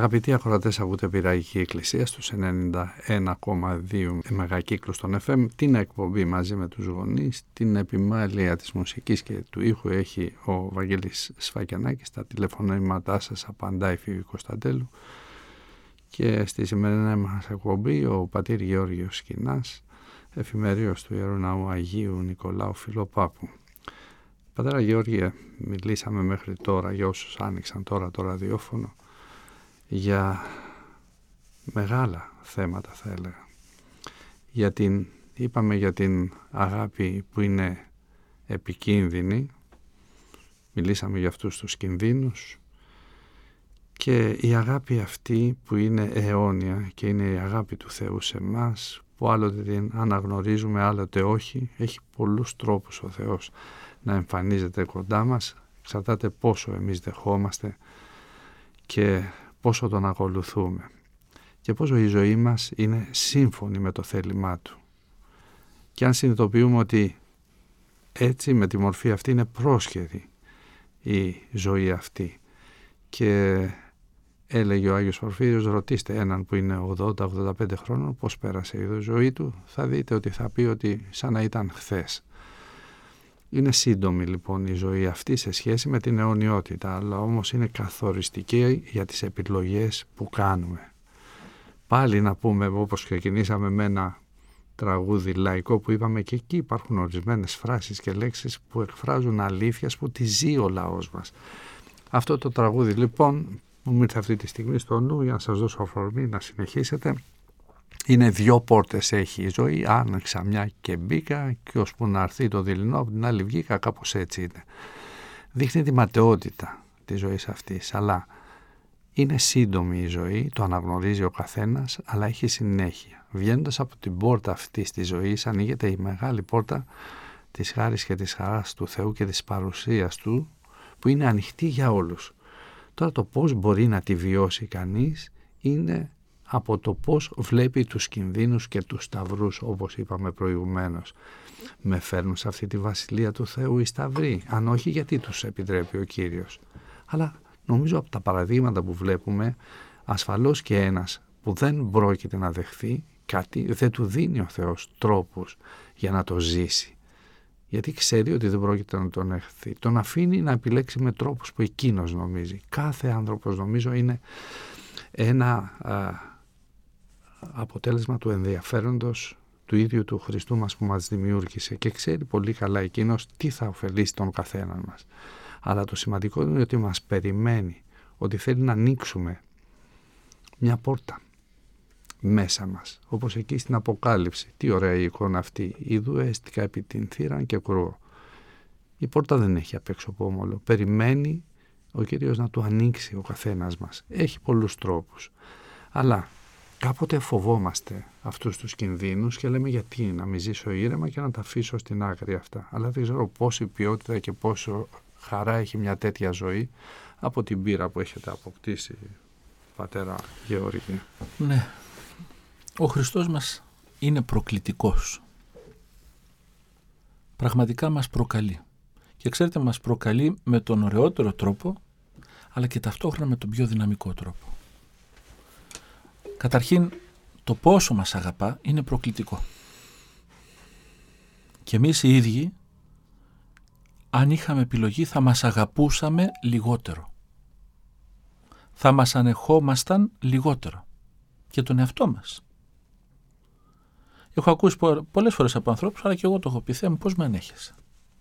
C: Αγαπητοί ακροατές, ακούτε Πειραϊκή Εκκλησία στους ενενήντα ένα κόμμα δύο μεγακύκλους των εφ εμ. Την εκπομπή μαζί με τους γονείς, την επιμέλεια της μουσικής και του ήχου έχει ο Βαγγέλης Σφακιανάκης. Στα τηλεφωνήματά σας απαντάει η Φίβη Κωνσταντέλου. Και στη σημερινή μας εκπομπή ο πατήρ Γεώργιος Σκηνάς, εφημερίος του Ιερού Ναού Αγίου Νικολάου Φιλοπάπου. Πατέρα Γεώργιε, μιλήσαμε μέχρι τώρα, για όσους άνοιξαν τώρα το ραδιόφωνο, για μεγάλα θέματα θα έλεγα. Για την, είπαμε για την αγάπη που είναι επικίνδυνη, μιλήσαμε για αυτούς τους κινδύνους, και η αγάπη αυτή που είναι αιώνια και είναι η αγάπη του Θεού σε εμάς, που άλλοτε την αναγνωρίζουμε, άλλοτε όχι. Έχει πολλούς τρόπους ο Θεός να εμφανίζεται κοντά μας, εξαρτάται πόσο εμείς δεχόμαστε και πόσο τον ακολουθούμε και πόσο η ζωή μας είναι σύμφωνη με το θέλημά του. Και αν συνειδητοποιούμε ότι έτσι με τη μορφή αυτή είναι πρόσχερη η ζωή αυτή, και έλεγε ο Άγιος Πορφύριος, ρωτήστε έναν που είναι ογδόντα ογδόντα πέντε χρόνων πώς πέρασε η ζωή του, θα δείτε ότι θα πει ότι σαν να ήταν χθες. Είναι σύντομη λοιπόν η ζωή αυτή σε σχέση με την αιωνιότητα, αλλά όμως είναι καθοριστική για τις επιλογές που κάνουμε. Πάλι να πούμε, όπως ξεκινήσαμε με ένα τραγούδι λαϊκό που είπαμε, και εκεί υπάρχουν ορισμένες φράσεις και λέξεις που εκφράζουν αλήθειες που τη ζει ο λαός μας. Αυτό το τραγούδι λοιπόν που μου ήρθε αυτή τη στιγμή στο νου, για να σας δώσω αφορμή να συνεχίσετε, είναι «Δυο πόρτες έχει η ζωή, άνοιξα μια και μπήκα και ώσπου να έρθει το δειλινό από την άλλη βγήκα», κάπως έτσι είναι. Δείχνει τη ματαιότητα της ζωής αυτής, αλλά είναι σύντομη η ζωή, το αναγνωρίζει ο καθένας, αλλά έχει συνέχεια. Βγαίνοντας από την πόρτα αυτής της ζωής ανοίγεται η μεγάλη πόρτα της χάρης και της χαράς του Θεού και της παρουσίας του, που είναι ανοιχτή για όλους. Τώρα το πώς μπορεί να τη βιώσει κανείς είναι από το πώς βλέπει τους κινδύνους και τους σταυρούς, όπως είπαμε προηγουμένως. Με φέρνουν σε αυτή τη βασιλεία του Θεού οι σταυροί, αν όχι γιατί τους επιτρέπει ο Κύριος. Αλλά νομίζω από τα παραδείγματα που βλέπουμε, ασφαλώς και ένας που δεν πρόκειται να δεχθεί κάτι, δεν του δίνει ο Θεός τρόπους για να το ζήσει. Γιατί ξέρει ότι δεν πρόκειται να τον έχθει. Τον αφήνει να επιλέξει με τρόπους που εκείνος νομίζει. Κάθε άνθρωπος, νομίζω, είναι ένα α, αποτέλεσμα του ενδιαφέροντος του ίδιου του Χριστού μας που μας δημιούργησε, και ξέρει πολύ καλά εκείνος τι θα ωφελήσει τον καθέναν μας. Αλλά το σημαντικό είναι ότι μας περιμένει, ότι θέλει να ανοίξουμε μια πόρτα μέσα μας, όπως εκεί στην Αποκάλυψη. Τι ωραία η εικόνα αυτή. «Ιδού έστηκα επί την θύραν και κρούω». Η πόρτα δεν έχει απ' έξω πόμολο. Περιμένει ο Κύριος να του ανοίξει ο καθένας μας. Έχει πολλούς τρόπους. Αλλά κάποτε φοβόμαστε αυτούς τους κινδύνους και λέμε, γιατί να μην ζήσω ήρεμα και να τα αφήσω στην άκρη αυτά. Αλλά δεν ξέρω πόση ποιότητα και πόσο χαρά έχει μια τέτοια ζωή από την πείρα που έχετε αποκτήσει, πατέρα Γεώργη.
D: Ναι. Ο Χριστός μας είναι προκλητικός. Πραγματικά μας προκαλεί. Και ξέρετε, μας προκαλεί με τον ωραιότερο τρόπο, αλλά και ταυτόχρονα με τον πιο δυναμικό τρόπο. Καταρχήν, το πόσο μας αγαπά είναι προκλητικό. Και εμείς οι ίδιοι, αν είχαμε επιλογή, θα μας αγαπούσαμε λιγότερο. Θα μας ανεχόμασταν λιγότερο. Και τον εαυτό μας. Έχω ακούσει πολλές φορές από ανθρώπους, αλλά και εγώ το έχω πει, Θεέ μου, πώς με ανέχεσαι.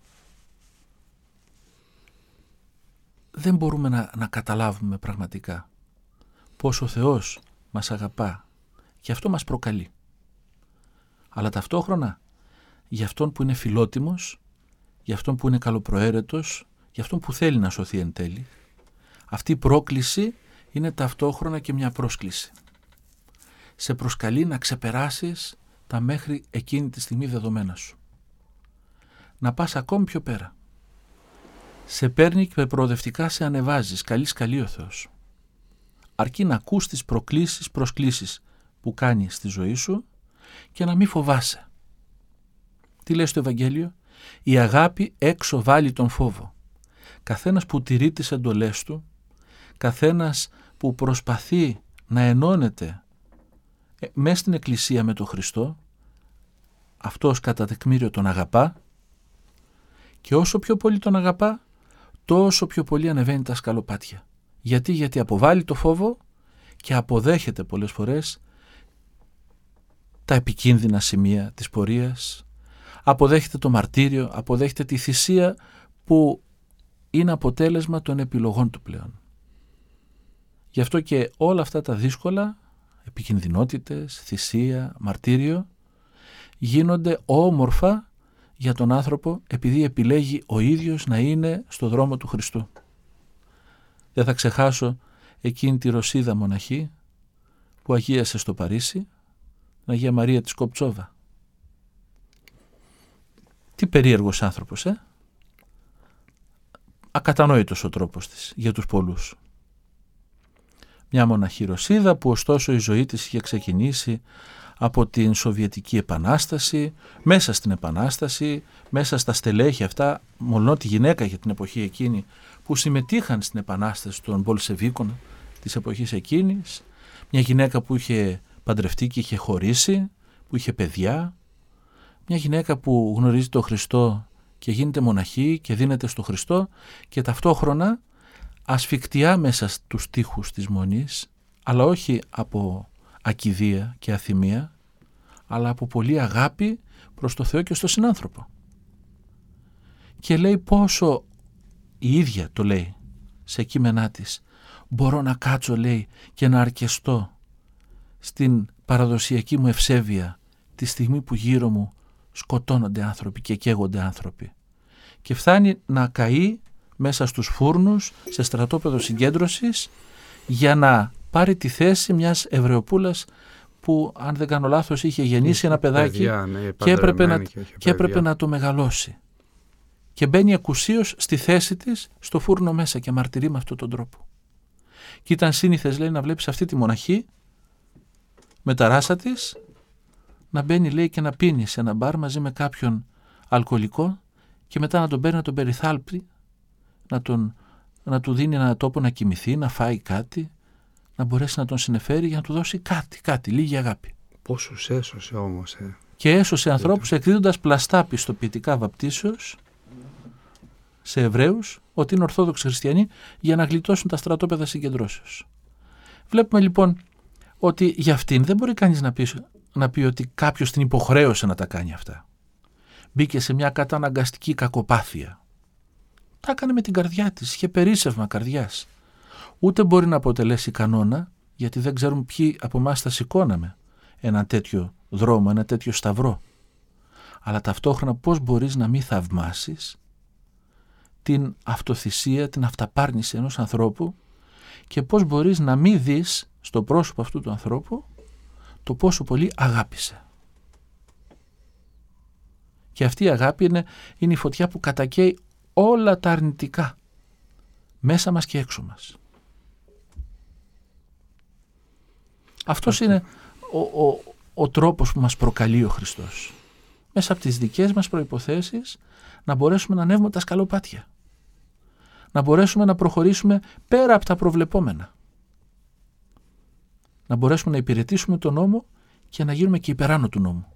D: Δεν μπορούμε να, να καταλάβουμε πραγματικά πώς ο Θεός μας αγαπά, και αυτό μας προκαλεί. Αλλά ταυτόχρονα, για αυτόν που είναι φιλότιμος, για αυτόν που είναι καλοπροαίρετος, για αυτόν που θέλει να σωθεί εν τέλει, αυτή η πρόκληση είναι ταυτόχρονα και μια πρόσκληση. Σε προσκαλεί να ξεπεράσεις τα μέχρι εκείνη τη στιγμή δεδομένα σου. Να πας ακόμη πιο πέρα. Σε παίρνει και προοδευτικά σε ανεβάζεις, καλής καλή ο Θεός. Αρκεί να ακούς τις προκλήσεις, προσκλήσεις που κάνει στη ζωή σου και να μην φοβάσαι. Τι λέει στο Ευαγγέλιο? Η αγάπη έξω βάλει τον φόβο. Καθένας που τηρεί τις εντολές του, καθένας που προσπαθεί να ενώνεται μέσα στην Εκκλησία με τον Χριστό, αυτός κατά τεκμήριο τον αγαπά, και όσο πιο πολύ τον αγαπά, τόσο πιο πολύ ανεβαίνει τα σκαλοπάτια. Γιατί, γιατί αποβάλλει το φόβο και αποδέχεται πολλές φορές τα επικίνδυνα σημεία της πορείας, αποδέχεται το μαρτύριο, αποδέχεται τη θυσία που είναι αποτέλεσμα των επιλογών του πλέον. Γι' αυτό και όλα αυτά τα δύσκολα, επικινδυνότητες, θυσία, μαρτύριο, γίνονται όμορφα για τον άνθρωπο επειδή επιλέγει ο ίδιος να είναι στο δρόμο του Χριστού. Δεν θα ξεχάσω εκείνη τη Ρωσίδα μοναχή που αγίασε στο Παρίσι, την Αγία Μαρία της Κοπτσόβα. Τι περίεργος άνθρωπος, ε! Ακατανόητος ο τρόπος της για τους πολλούς. Μια μοναχή Ρωσίδα που ωστόσο η ζωή της είχε ξεκινήσει από την Σοβιετική Επανάσταση, μέσα στην Επανάσταση, μέσα στα στελέχη αυτά, μολονότι γυναίκα για την εποχή εκείνη, που συμμετείχαν στην Επανάσταση των Μπολσεβίκων της εποχής εκείνης, μια γυναίκα που είχε παντρευτεί και είχε χωρίσει, που είχε παιδιά, μια γυναίκα που γνωρίζει τον Χριστό και γίνεται μοναχή και δίνεται στο Χριστό και ταυτόχρονα ασφικτιά μέσα στους τοίχους της μονής, αλλά όχι από ακηδία και αθυμία, αλλά από πολύ αγάπη προς το Θεό και στο συνάνθρωπο. Και λέει πόσο, η ίδια το λέει σε κείμενά της, μπορώ να κάτσω, λέει, και να αρκεστώ στην παραδοσιακή μου ευσέβεια τη στιγμή που γύρω μου σκοτώνονται άνθρωποι και καίγονται άνθρωποι. Και φτάνει να καεί μέσα στους φούρνους σε στρατόπεδο συγκέντρωσης για να πάρει τη θέση μιας Εβραιοπούλας που, αν δεν κάνω λάθος, είχε γεννήσει ένα παιδάκι παιδιά, ναι, και έπρεπε, να, και και έπρεπε να το μεγαλώσει. Και μπαίνει εκουσίως στη θέση της στο φούρνο μέσα και μαρτυρεί με αυτόν τον τρόπο. Και ήταν σύνηθες, λέει, να βλέπεις αυτή τη μοναχή με τα ράσα της να μπαίνει, λέει, και να πίνει σε ένα μπαρ μαζί με κάποιον αλκοολικό και μετά να τον παίρνει, να τον περιθάλπτει, να, τον, να του δίνει έναν τόπο να κοιμηθεί, να φάει κάτι, να μπορέσει να τον συνεφέρει για να του δώσει κάτι, κάτι, λίγη αγάπη.
C: Πόσους έσωσε όμως, ε.
D: Και έσωσε ανθρώπους εκδίδοντας πλαστά πιστοποιητικά βαπτίσεως σε Εβραίους ότι είναι Ορθόδοξοι Χριστιανοί για να γλιτώσουν τα στρατόπεδα συγκεντρώσεως. Βλέπουμε λοιπόν ότι για αυτήν δεν μπορεί κανείς να πει, να πει ότι κάποιος την υποχρέωσε να τα κάνει αυτά. Μπήκε σε μια καταναγκαστική κακοπάθεια. Τα έκανε με την καρδιά της, είχε περίσσευμα καρδιάς. Ούτε μπορεί να αποτελέσει κανόνα, γιατί δεν ξέρουμε ποιοι από εμάς θα σηκώναμε ένα τέτοιο δρόμο, ένα τέτοιο σταυρό. Αλλά ταυτόχρονα πώς μπορείς να μην θαυμάσεις την αυτοθυσία, την αυταπάρνηση ενός ανθρώπου και πώς μπορείς να μην δεις στο πρόσωπο αυτού του ανθρώπου το πόσο πολύ αγάπησε. Και αυτή η αγάπη είναι, είναι η φωτιά που κατακαίει όλα τα αρνητικά μέσα μας και έξω μας. Αυτός είναι ο, ο, ο τρόπος που μας προκαλεί ο Χριστός. Μέσα από τις δικές μας προϋποθέσεις να μπορέσουμε να ανέβουμε τα σκαλοπάτια. Να μπορέσουμε να προχωρήσουμε πέρα από τα προβλεπόμενα. Να μπορέσουμε να υπηρετήσουμε τον νόμο και να γίνουμε και υπεράνω του νόμου.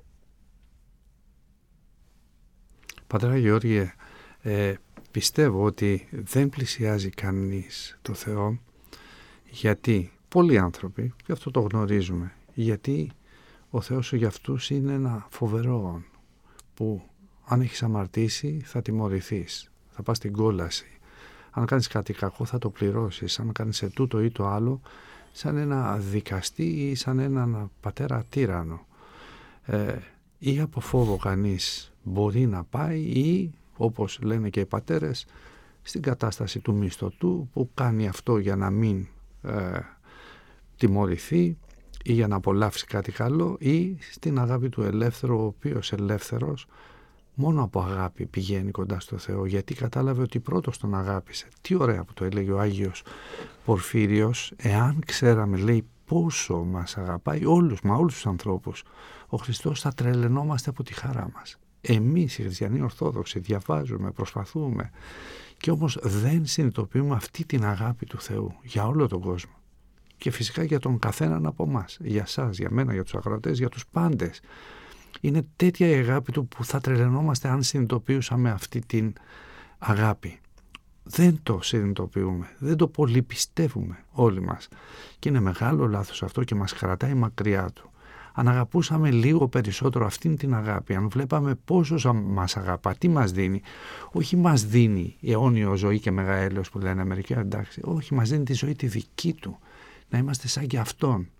C: Πατέρα Γεώργιε, ε, πιστεύω ότι δεν πλησιάζει κανείς το Θεό γιατί πολλοί άνθρωποι, και αυτό το γνωρίζουμε, γιατί ο Θεός για αυτούς είναι ένα φοβερό που αν έχεις αμαρτήσει θα τιμωρηθείς, θα πας στην κόλαση. Αν κάνεις κάτι κακό θα το πληρώσεις, αν κάνεις τούτο ή το άλλο, σαν ένα δικαστή ή σαν έναν πατέρα τύραννο. Ε, ή από φόβο κανείς μπορεί να πάει ή, όπως λένε και οι πατέρες, στην κατάσταση του μισθωτού που κάνει αυτό για να μην ε, τιμωρηθεί ή για να απολαύσει κάτι καλό, ή στην αγάπη του ελεύθερου, ο οποίος ελεύθερος μόνο από αγάπη πηγαίνει κοντά στο Θεό, γιατί κατάλαβε ότι πρώτος τον αγάπησε. Τι ωραία που το έλεγε ο Άγιος Πορφύριος, εάν ξέραμε, λέει, πόσο μας αγαπάει όλους, μα όλους τους ανθρώπους, ο Χριστός, θα τρελαινόμαστε από τη χαρά μας. Εμείς οι χριστιανοί Ορθόδοξοι διαβάζουμε, προσπαθούμε και όμως δεν συνειδητοποιούμε αυτή την αγάπη του Θεού για όλο τον κόσμο. και φυσικά για τον καθέναν από εμάς, για σας, για μένα, για τους ακροατές, για τους πάντες. Είναι τέτοια η αγάπη του που θα τρελαινόμαστε αν συνειδητοποιούσαμε αυτή την αγάπη. Δεν το συνειδητοποιούμε, δεν το πολύ πιστεύουμε όλοι μας και είναι μεγάλο λάθος αυτό και μας κρατάει μακριά του. Αν αγαπούσαμε λίγο περισσότερο αυτήν την αγάπη, αν βλέπαμε πόσο μας αγαπά, τι μας δίνει, όχι μας δίνει αιώνιο ζωή και μέγα έλεος που λένε μερικοί, εντάξει, όχι, μας δίνει τη ζωή τη δική του, να είμαστε σαν και αυτόν.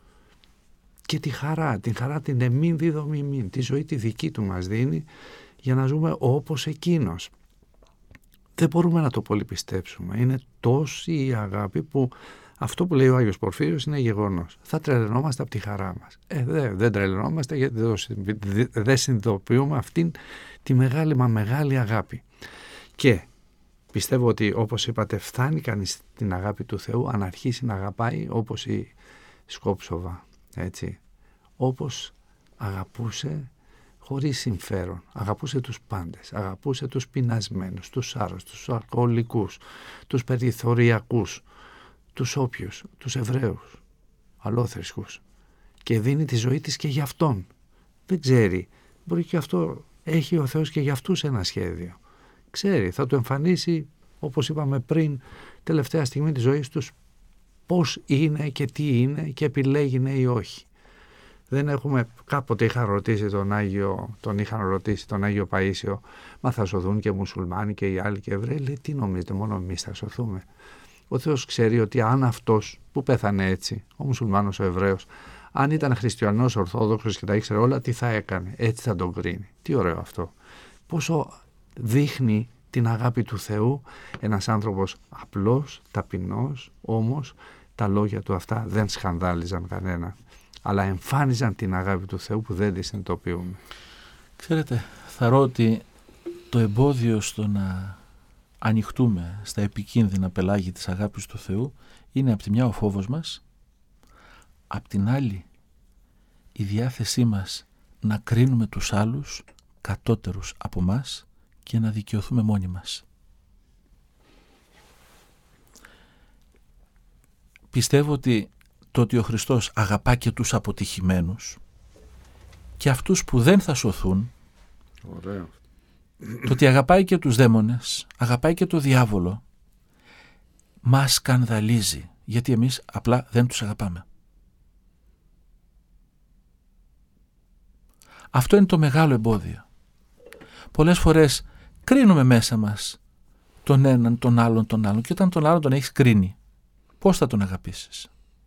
C: Και τη χαρά, την χαρά την εμήν δίδομη μην, τη ζωή τη δική του μας δίνει για να ζούμε όπως εκείνος. Δεν μπορούμε να το πολύ πιστέψουμε. Είναι τόση η αγάπη που αυτό που λέει ο Άγιος Πορφύριος είναι γεγονός. Θα τρελαινόμαστε από τη χαρά μας. Ε, δεν, δεν τρελαινόμαστε γιατί δεν δε συνειδητοποιούμε αυτήν τη μεγάλη μα μεγάλη αγάπη. Και πιστεύω ότι όπως είπατε φτάνει κανείς την αγάπη του Θεού αν αρχίσει να αγαπάει όπως η Σκόψοβα, έτσι, όπως αγαπούσε χωρίς συμφέρον, αγαπούσε τους πάντες, αγαπούσε τους πεινασμένους, τους άρρωστους, τους αλκοολικούς, τους περιθωριακούς, τους όποιους, τους Εβραίους, αλόθρησκους και δίνει τη ζωή της και για αυτόν. Δεν ξέρει, μπορεί και αυτό, έχει ο Θεός και για αυτούς ένα σχέδιο. Ξέρει, θα του εμφανίσει, όπως είπαμε πριν, τελευταία στιγμή της ζωής τους, πώς είναι και τι είναι και επιλέγει ναι ή όχι. Δεν έχουμε, κάποτε είχα ρωτήσει τον Άγιο, τον είχαν ρωτήσει τον Άγιο Παΐσιο, μα θα σωθούν και μουσουλμάνοι και οι άλλοι και Εβραίοι? Λέει, τι νομίζετε, μόνο εμείς θα σωθούμε? Ο Θεός ξέρει ότι αν αυτός που πέθανε έτσι, ο μουσουλμάνος, ο Εβραίος, αν ήταν χριστιανός, ορθόδοξος και τα ήξερε όλα, τι θα έκανε? Έτσι θα τον κρίνει. Τι ωραίο αυτό. Πόσο δείχνει την αγάπη του Θεού ένας άνθρωπος απλός, ταπεινός, όμως τα λόγια του αυτά δεν σκανδάλιζαν κανένα, αλλά εμφάνιζαν την αγάπη του Θεού που δεν τη συνειδητοποιούμε.
D: Ξέρετε, θαρώ ότι το εμπόδιο στο να ανοιχτούμε στα επικίνδυνα πελάγη της αγάπης του Θεού είναι από τη μια ο φόβος μας, απ' την άλλη η διάθεσή μας να κρίνουμε τους άλλους κατώτερους από μας και να δικαιωθούμε μόνοι μας. Πιστεύω ότι το ότι ο Χριστός αγαπά και τους αποτυχημένους και αυτούς που δεν θα σωθούν,
C: ωραίο.
D: Το ότι αγαπάει και τους δαίμονες, αγαπάει και το διάβολο, μας σκανδαλίζει, γιατί εμείς απλά δεν τους αγαπάμε. Αυτό είναι το μεγάλο εμπόδιο. Πολλές φορές κρίνουμε μέσα μας τον έναν, τον άλλον, τον άλλον και όταν τον άλλον τον έχεις κρίνει, πώς θα τον αγαπήσεις?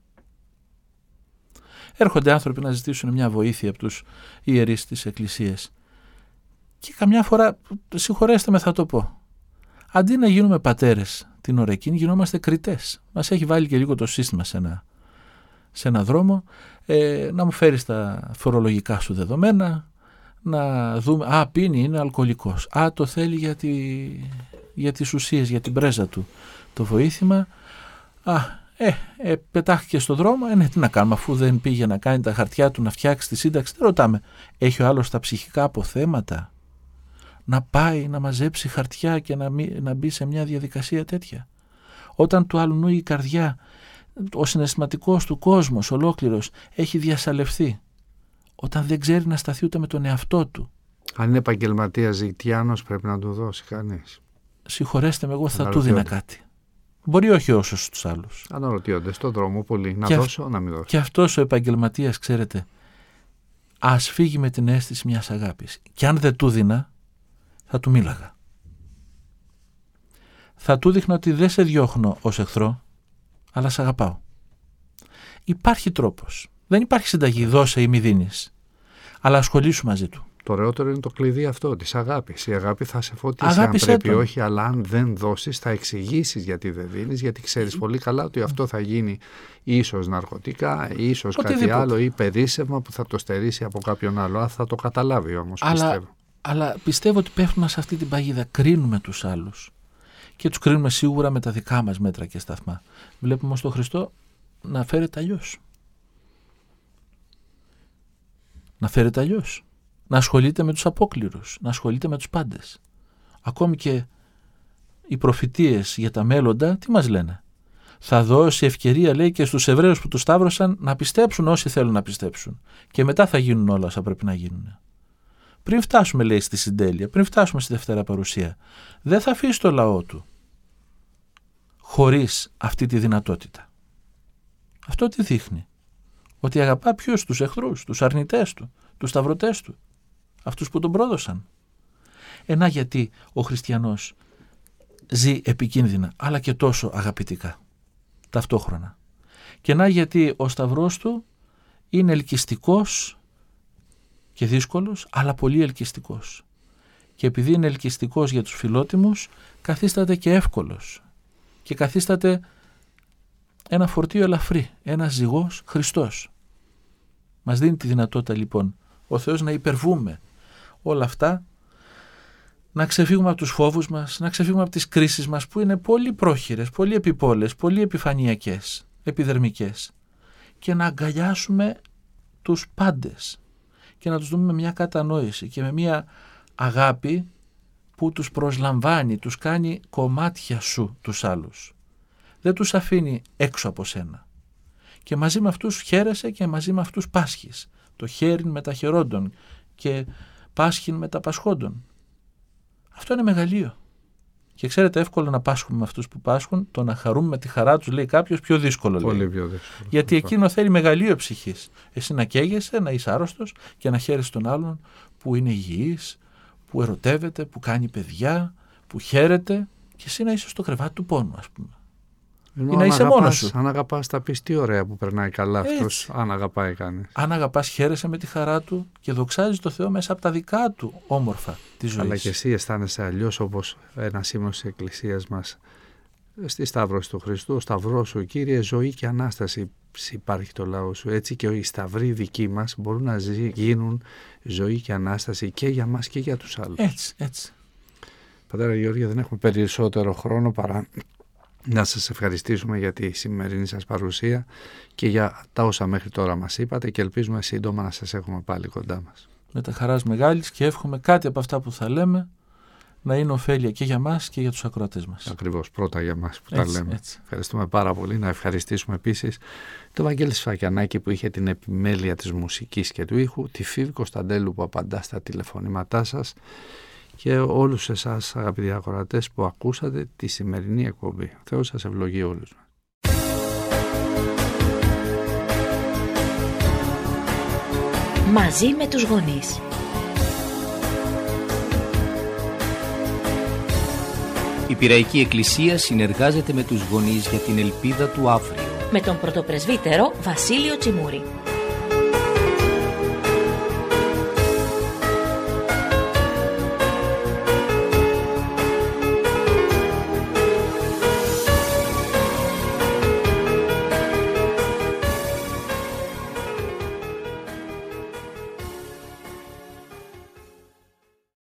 D: Έρχονται άνθρωποι να ζητήσουν μια βοήθεια από τους ιερείς της Εκκλησίας και καμιά φορά, συγχωρέστε με θα το πω, αντί να γίνουμε πατέρες την ώρα εκείνη, γινόμαστε κριτές. Μας έχει βάλει και λίγο το σύστημα σε ένα, σε ένα δρόμο, ε, να μου φέρεις τα φορολογικά σου δεδομένα, να δούμε, α, πίνει, είναι αλκοολικός, α, το θέλει για, τη, για τις ουσίες, για την πρέζα του το βοήθημα, α, Ε, ε, πετάχθηκε στο δρόμο, ε, ναι, τι να κάνουμε, αφού δεν πήγε να κάνει τα χαρτιά του, να φτιάξει τη σύνταξη, δεν ρωτάμε. Έχει ο άλλος τα ψυχικά αποθέματα να πάει να μαζέψει χαρτιά και να, μη, να μπει σε μια διαδικασία τέτοια? Όταν του άλλου νου η καρδιά, ο συναισθηματικός του κόσμος ολόκληρος έχει διασαλευθεί, όταν δεν ξέρει να σταθεί ούτε με τον εαυτό του.
C: Αν είναι επαγγελματίας ζητιάνος πρέπει να του δώσει κανείς?
D: Συγχωρέστε με, εγώ θα του δίνα κάτι. Μπορεί όχι όσο στους άλλους.
C: Αναρωτιόνται στον δρόμο πολύ. Να
D: και
C: δώσω, να μην δώσω.
D: Και αυτός ο επαγγελματίας, ξέρετε, ας φύγει με την αίσθηση μιας αγάπης. Και αν δεν του δίνα, θα του μίλαγα. Θα του δείχνα ότι δεν σε διώχνω ως εχθρό, αλλά σε αγαπάω. Υπάρχει τρόπος. Δεν υπάρχει συνταγή, δώσε ή μη δίνεις. Αλλά ασχολήσου μαζί του.
C: Το ωραιότερο είναι το κλειδί αυτό της αγάπης. Η αγάπη θα σε φωτίσει αν πρέπει, τον. όχι, αλλά αν δεν δώσεις θα εξηγήσεις γιατί δεν δίνεις, γιατί ξέρεις πολύ καλά ότι αυτό θα γίνει ίσως ναρκωτικά, ίσως κάτι άλλο ή περίσσευμα που θα το στερήσει από κάποιον άλλο. Α, θα το καταλάβει όμως,
D: αλλά,
C: πιστεύω.
D: Αλλά πιστεύω ότι πέφτουμε σε αυτή την παγίδα. Κρίνουμε τους άλλους και τους κρίνουμε σίγουρα με τα δικά μας μέτρα και σταθμά. Βλέπουμε όμως τον Χριστό να φέρεται αλλιώς. Να φέρεται αλλιώς. Να ασχολείται με τους απόκληρους, να ασχολείται με τους πάντες. Ακόμη και οι προφητείες για τα μέλλοντα, τι μας λένε? θα δώσει ευκαιρία, λέει, και στους Εβραίους που τους σταύρωσαν να πιστέψουν όσοι θέλουν να πιστέψουν. Και μετά θα γίνουν όλα όσα πρέπει να γίνουν. Πριν φτάσουμε, λέει, στη συντέλεια, πριν φτάσουμε στη Δευτέρα Παρουσία, δεν θα αφήσει το λαό του χωρίς αυτή τη δυνατότητα. Αυτό τι δείχνει? Ότι αγαπά ποιους? Τους εχθρούς, τους αρνητές του, τους σταυρωτές του, αυτούς που τον πρόδωσαν. Ενά γιατί ο χριστιανός ζει επικίνδυνα, αλλά και τόσο αγαπητικά, ταυτόχρονα. Και να γιατί ο σταυρός του είναι ελκυστικός και δύσκολος, αλλά πολύ ελκυστικός. Και επειδή είναι ελκυστικός για τους φιλότιμους, καθίσταται και εύκολος. Και καθίσταται ένα φορτίο ελαφρύ, ένας ζυγός Χριστός. Μας δίνει τη δυνατότητα λοιπόν ο Θεός να υπερβούμε όλα αυτά, να ξεφύγουμε από τους φόβους μας, να ξεφύγουμε από τις κρίσεις μας που είναι πολύ πρόχειρες, πολύ επιπόλες, πολύ επιφανειακές, επιδερμικές, και να αγκαλιάσουμε τους πάντες και να τους δούμε με μια κατανόηση και με μια αγάπη που τους προσλαμβάνει, τους κάνει κομμάτια σου τους άλλους. Δεν τους αφήνει έξω από σένα. Και μαζί με αυτούς χαίρεσαι και μαζί με αυτούς πάσχεις. Το χαίριν με τα χαιρόντων και πάσχιν με τα πασχόντων. Αυτό είναι μεγαλείο. Και ξέρετε, εύκολο να πάσχουμε με αυτούς που πάσχουν, το να χαρούμε με τη χαρά τους, λέει κάποιος, πιο δύσκολο. Πολύ λέει. Πιο δύσκολο. Γιατί εκείνο θέλει μεγαλείο ψυχής. Εσύ να καίγεσαι, να είσαι άρρωστος και να χαίρεσαι τον άλλον που είναι υγιής, που ερωτεύεται, που κάνει παιδιά, που χαίρεται, και εσύ να είσαι στο κρεβάτι του πόνου, ας πούμε.
C: Ενώ ή να είσαι μόνος σου. Αν αγαπάς, θα πεις τι ωραία που περνάει καλά αυτός, αν αγαπάει κανείς.
D: Αν αγαπάς, χαίρεσαι με τη χαρά του και δοξάζεις το Θεό μέσα από τα δικά του όμορφα της ζωής.
C: Αλλά και εσύ αισθάνεσαι αλλιώς, όπως ένα σήμα της Εκκλησίας μας στη Σταύρωση του Χριστού. Ο Σταυρός σου, Κύριε, ζωή και Ανάσταση υπάρχει το λαό σου. Έτσι και οι σταυροί δικοί μας μπορούν να γίνουν ζωή και Ανάσταση και για μας και για τους άλλους.
D: Έτσι, έτσι.
C: Πατέρα Γεώργια, δεν έχουμε περισσότερο χρόνο παρά να σας ευχαριστήσουμε για τη σημερινή σας παρουσία και για τα όσα μέχρι τώρα μας είπατε, και ελπίζουμε σύντομα να σας έχουμε πάλι κοντά μας.
D: Με τα χαράς μεγάλης, και εύχομαι κάτι από αυτά που θα λέμε να είναι ωφέλεια και για μας και για τους ακροατές μας.
C: Ακριβώς, πρώτα για μας που
D: έτσι,
C: τα λέμε.
D: Έτσι.
C: Ευχαριστούμε πάρα πολύ. Να ευχαριστήσουμε επίσης τον Βαγγέλη Σφακιανάκη που είχε την επιμέλεια της μουσικής και του ήχου, τη Φίβη Κωνσταντέλου που απαντά στα τηλεφωνήματά σας, και όλους εσάς αγαπητοί ακροατές που ακούσατε τη σημερινή εκπομπή. Ο Θεός σας ευλογεί όλους.
A: Μαζί με τους γονείς.
B: Η Πειραϊκή Εκκλησία συνεργάζεται με τους γονείς για την ελπίδα του αύριο.
A: Με τον πρωτοπρεσβύτερο Βασίλειο Τσιμούρη.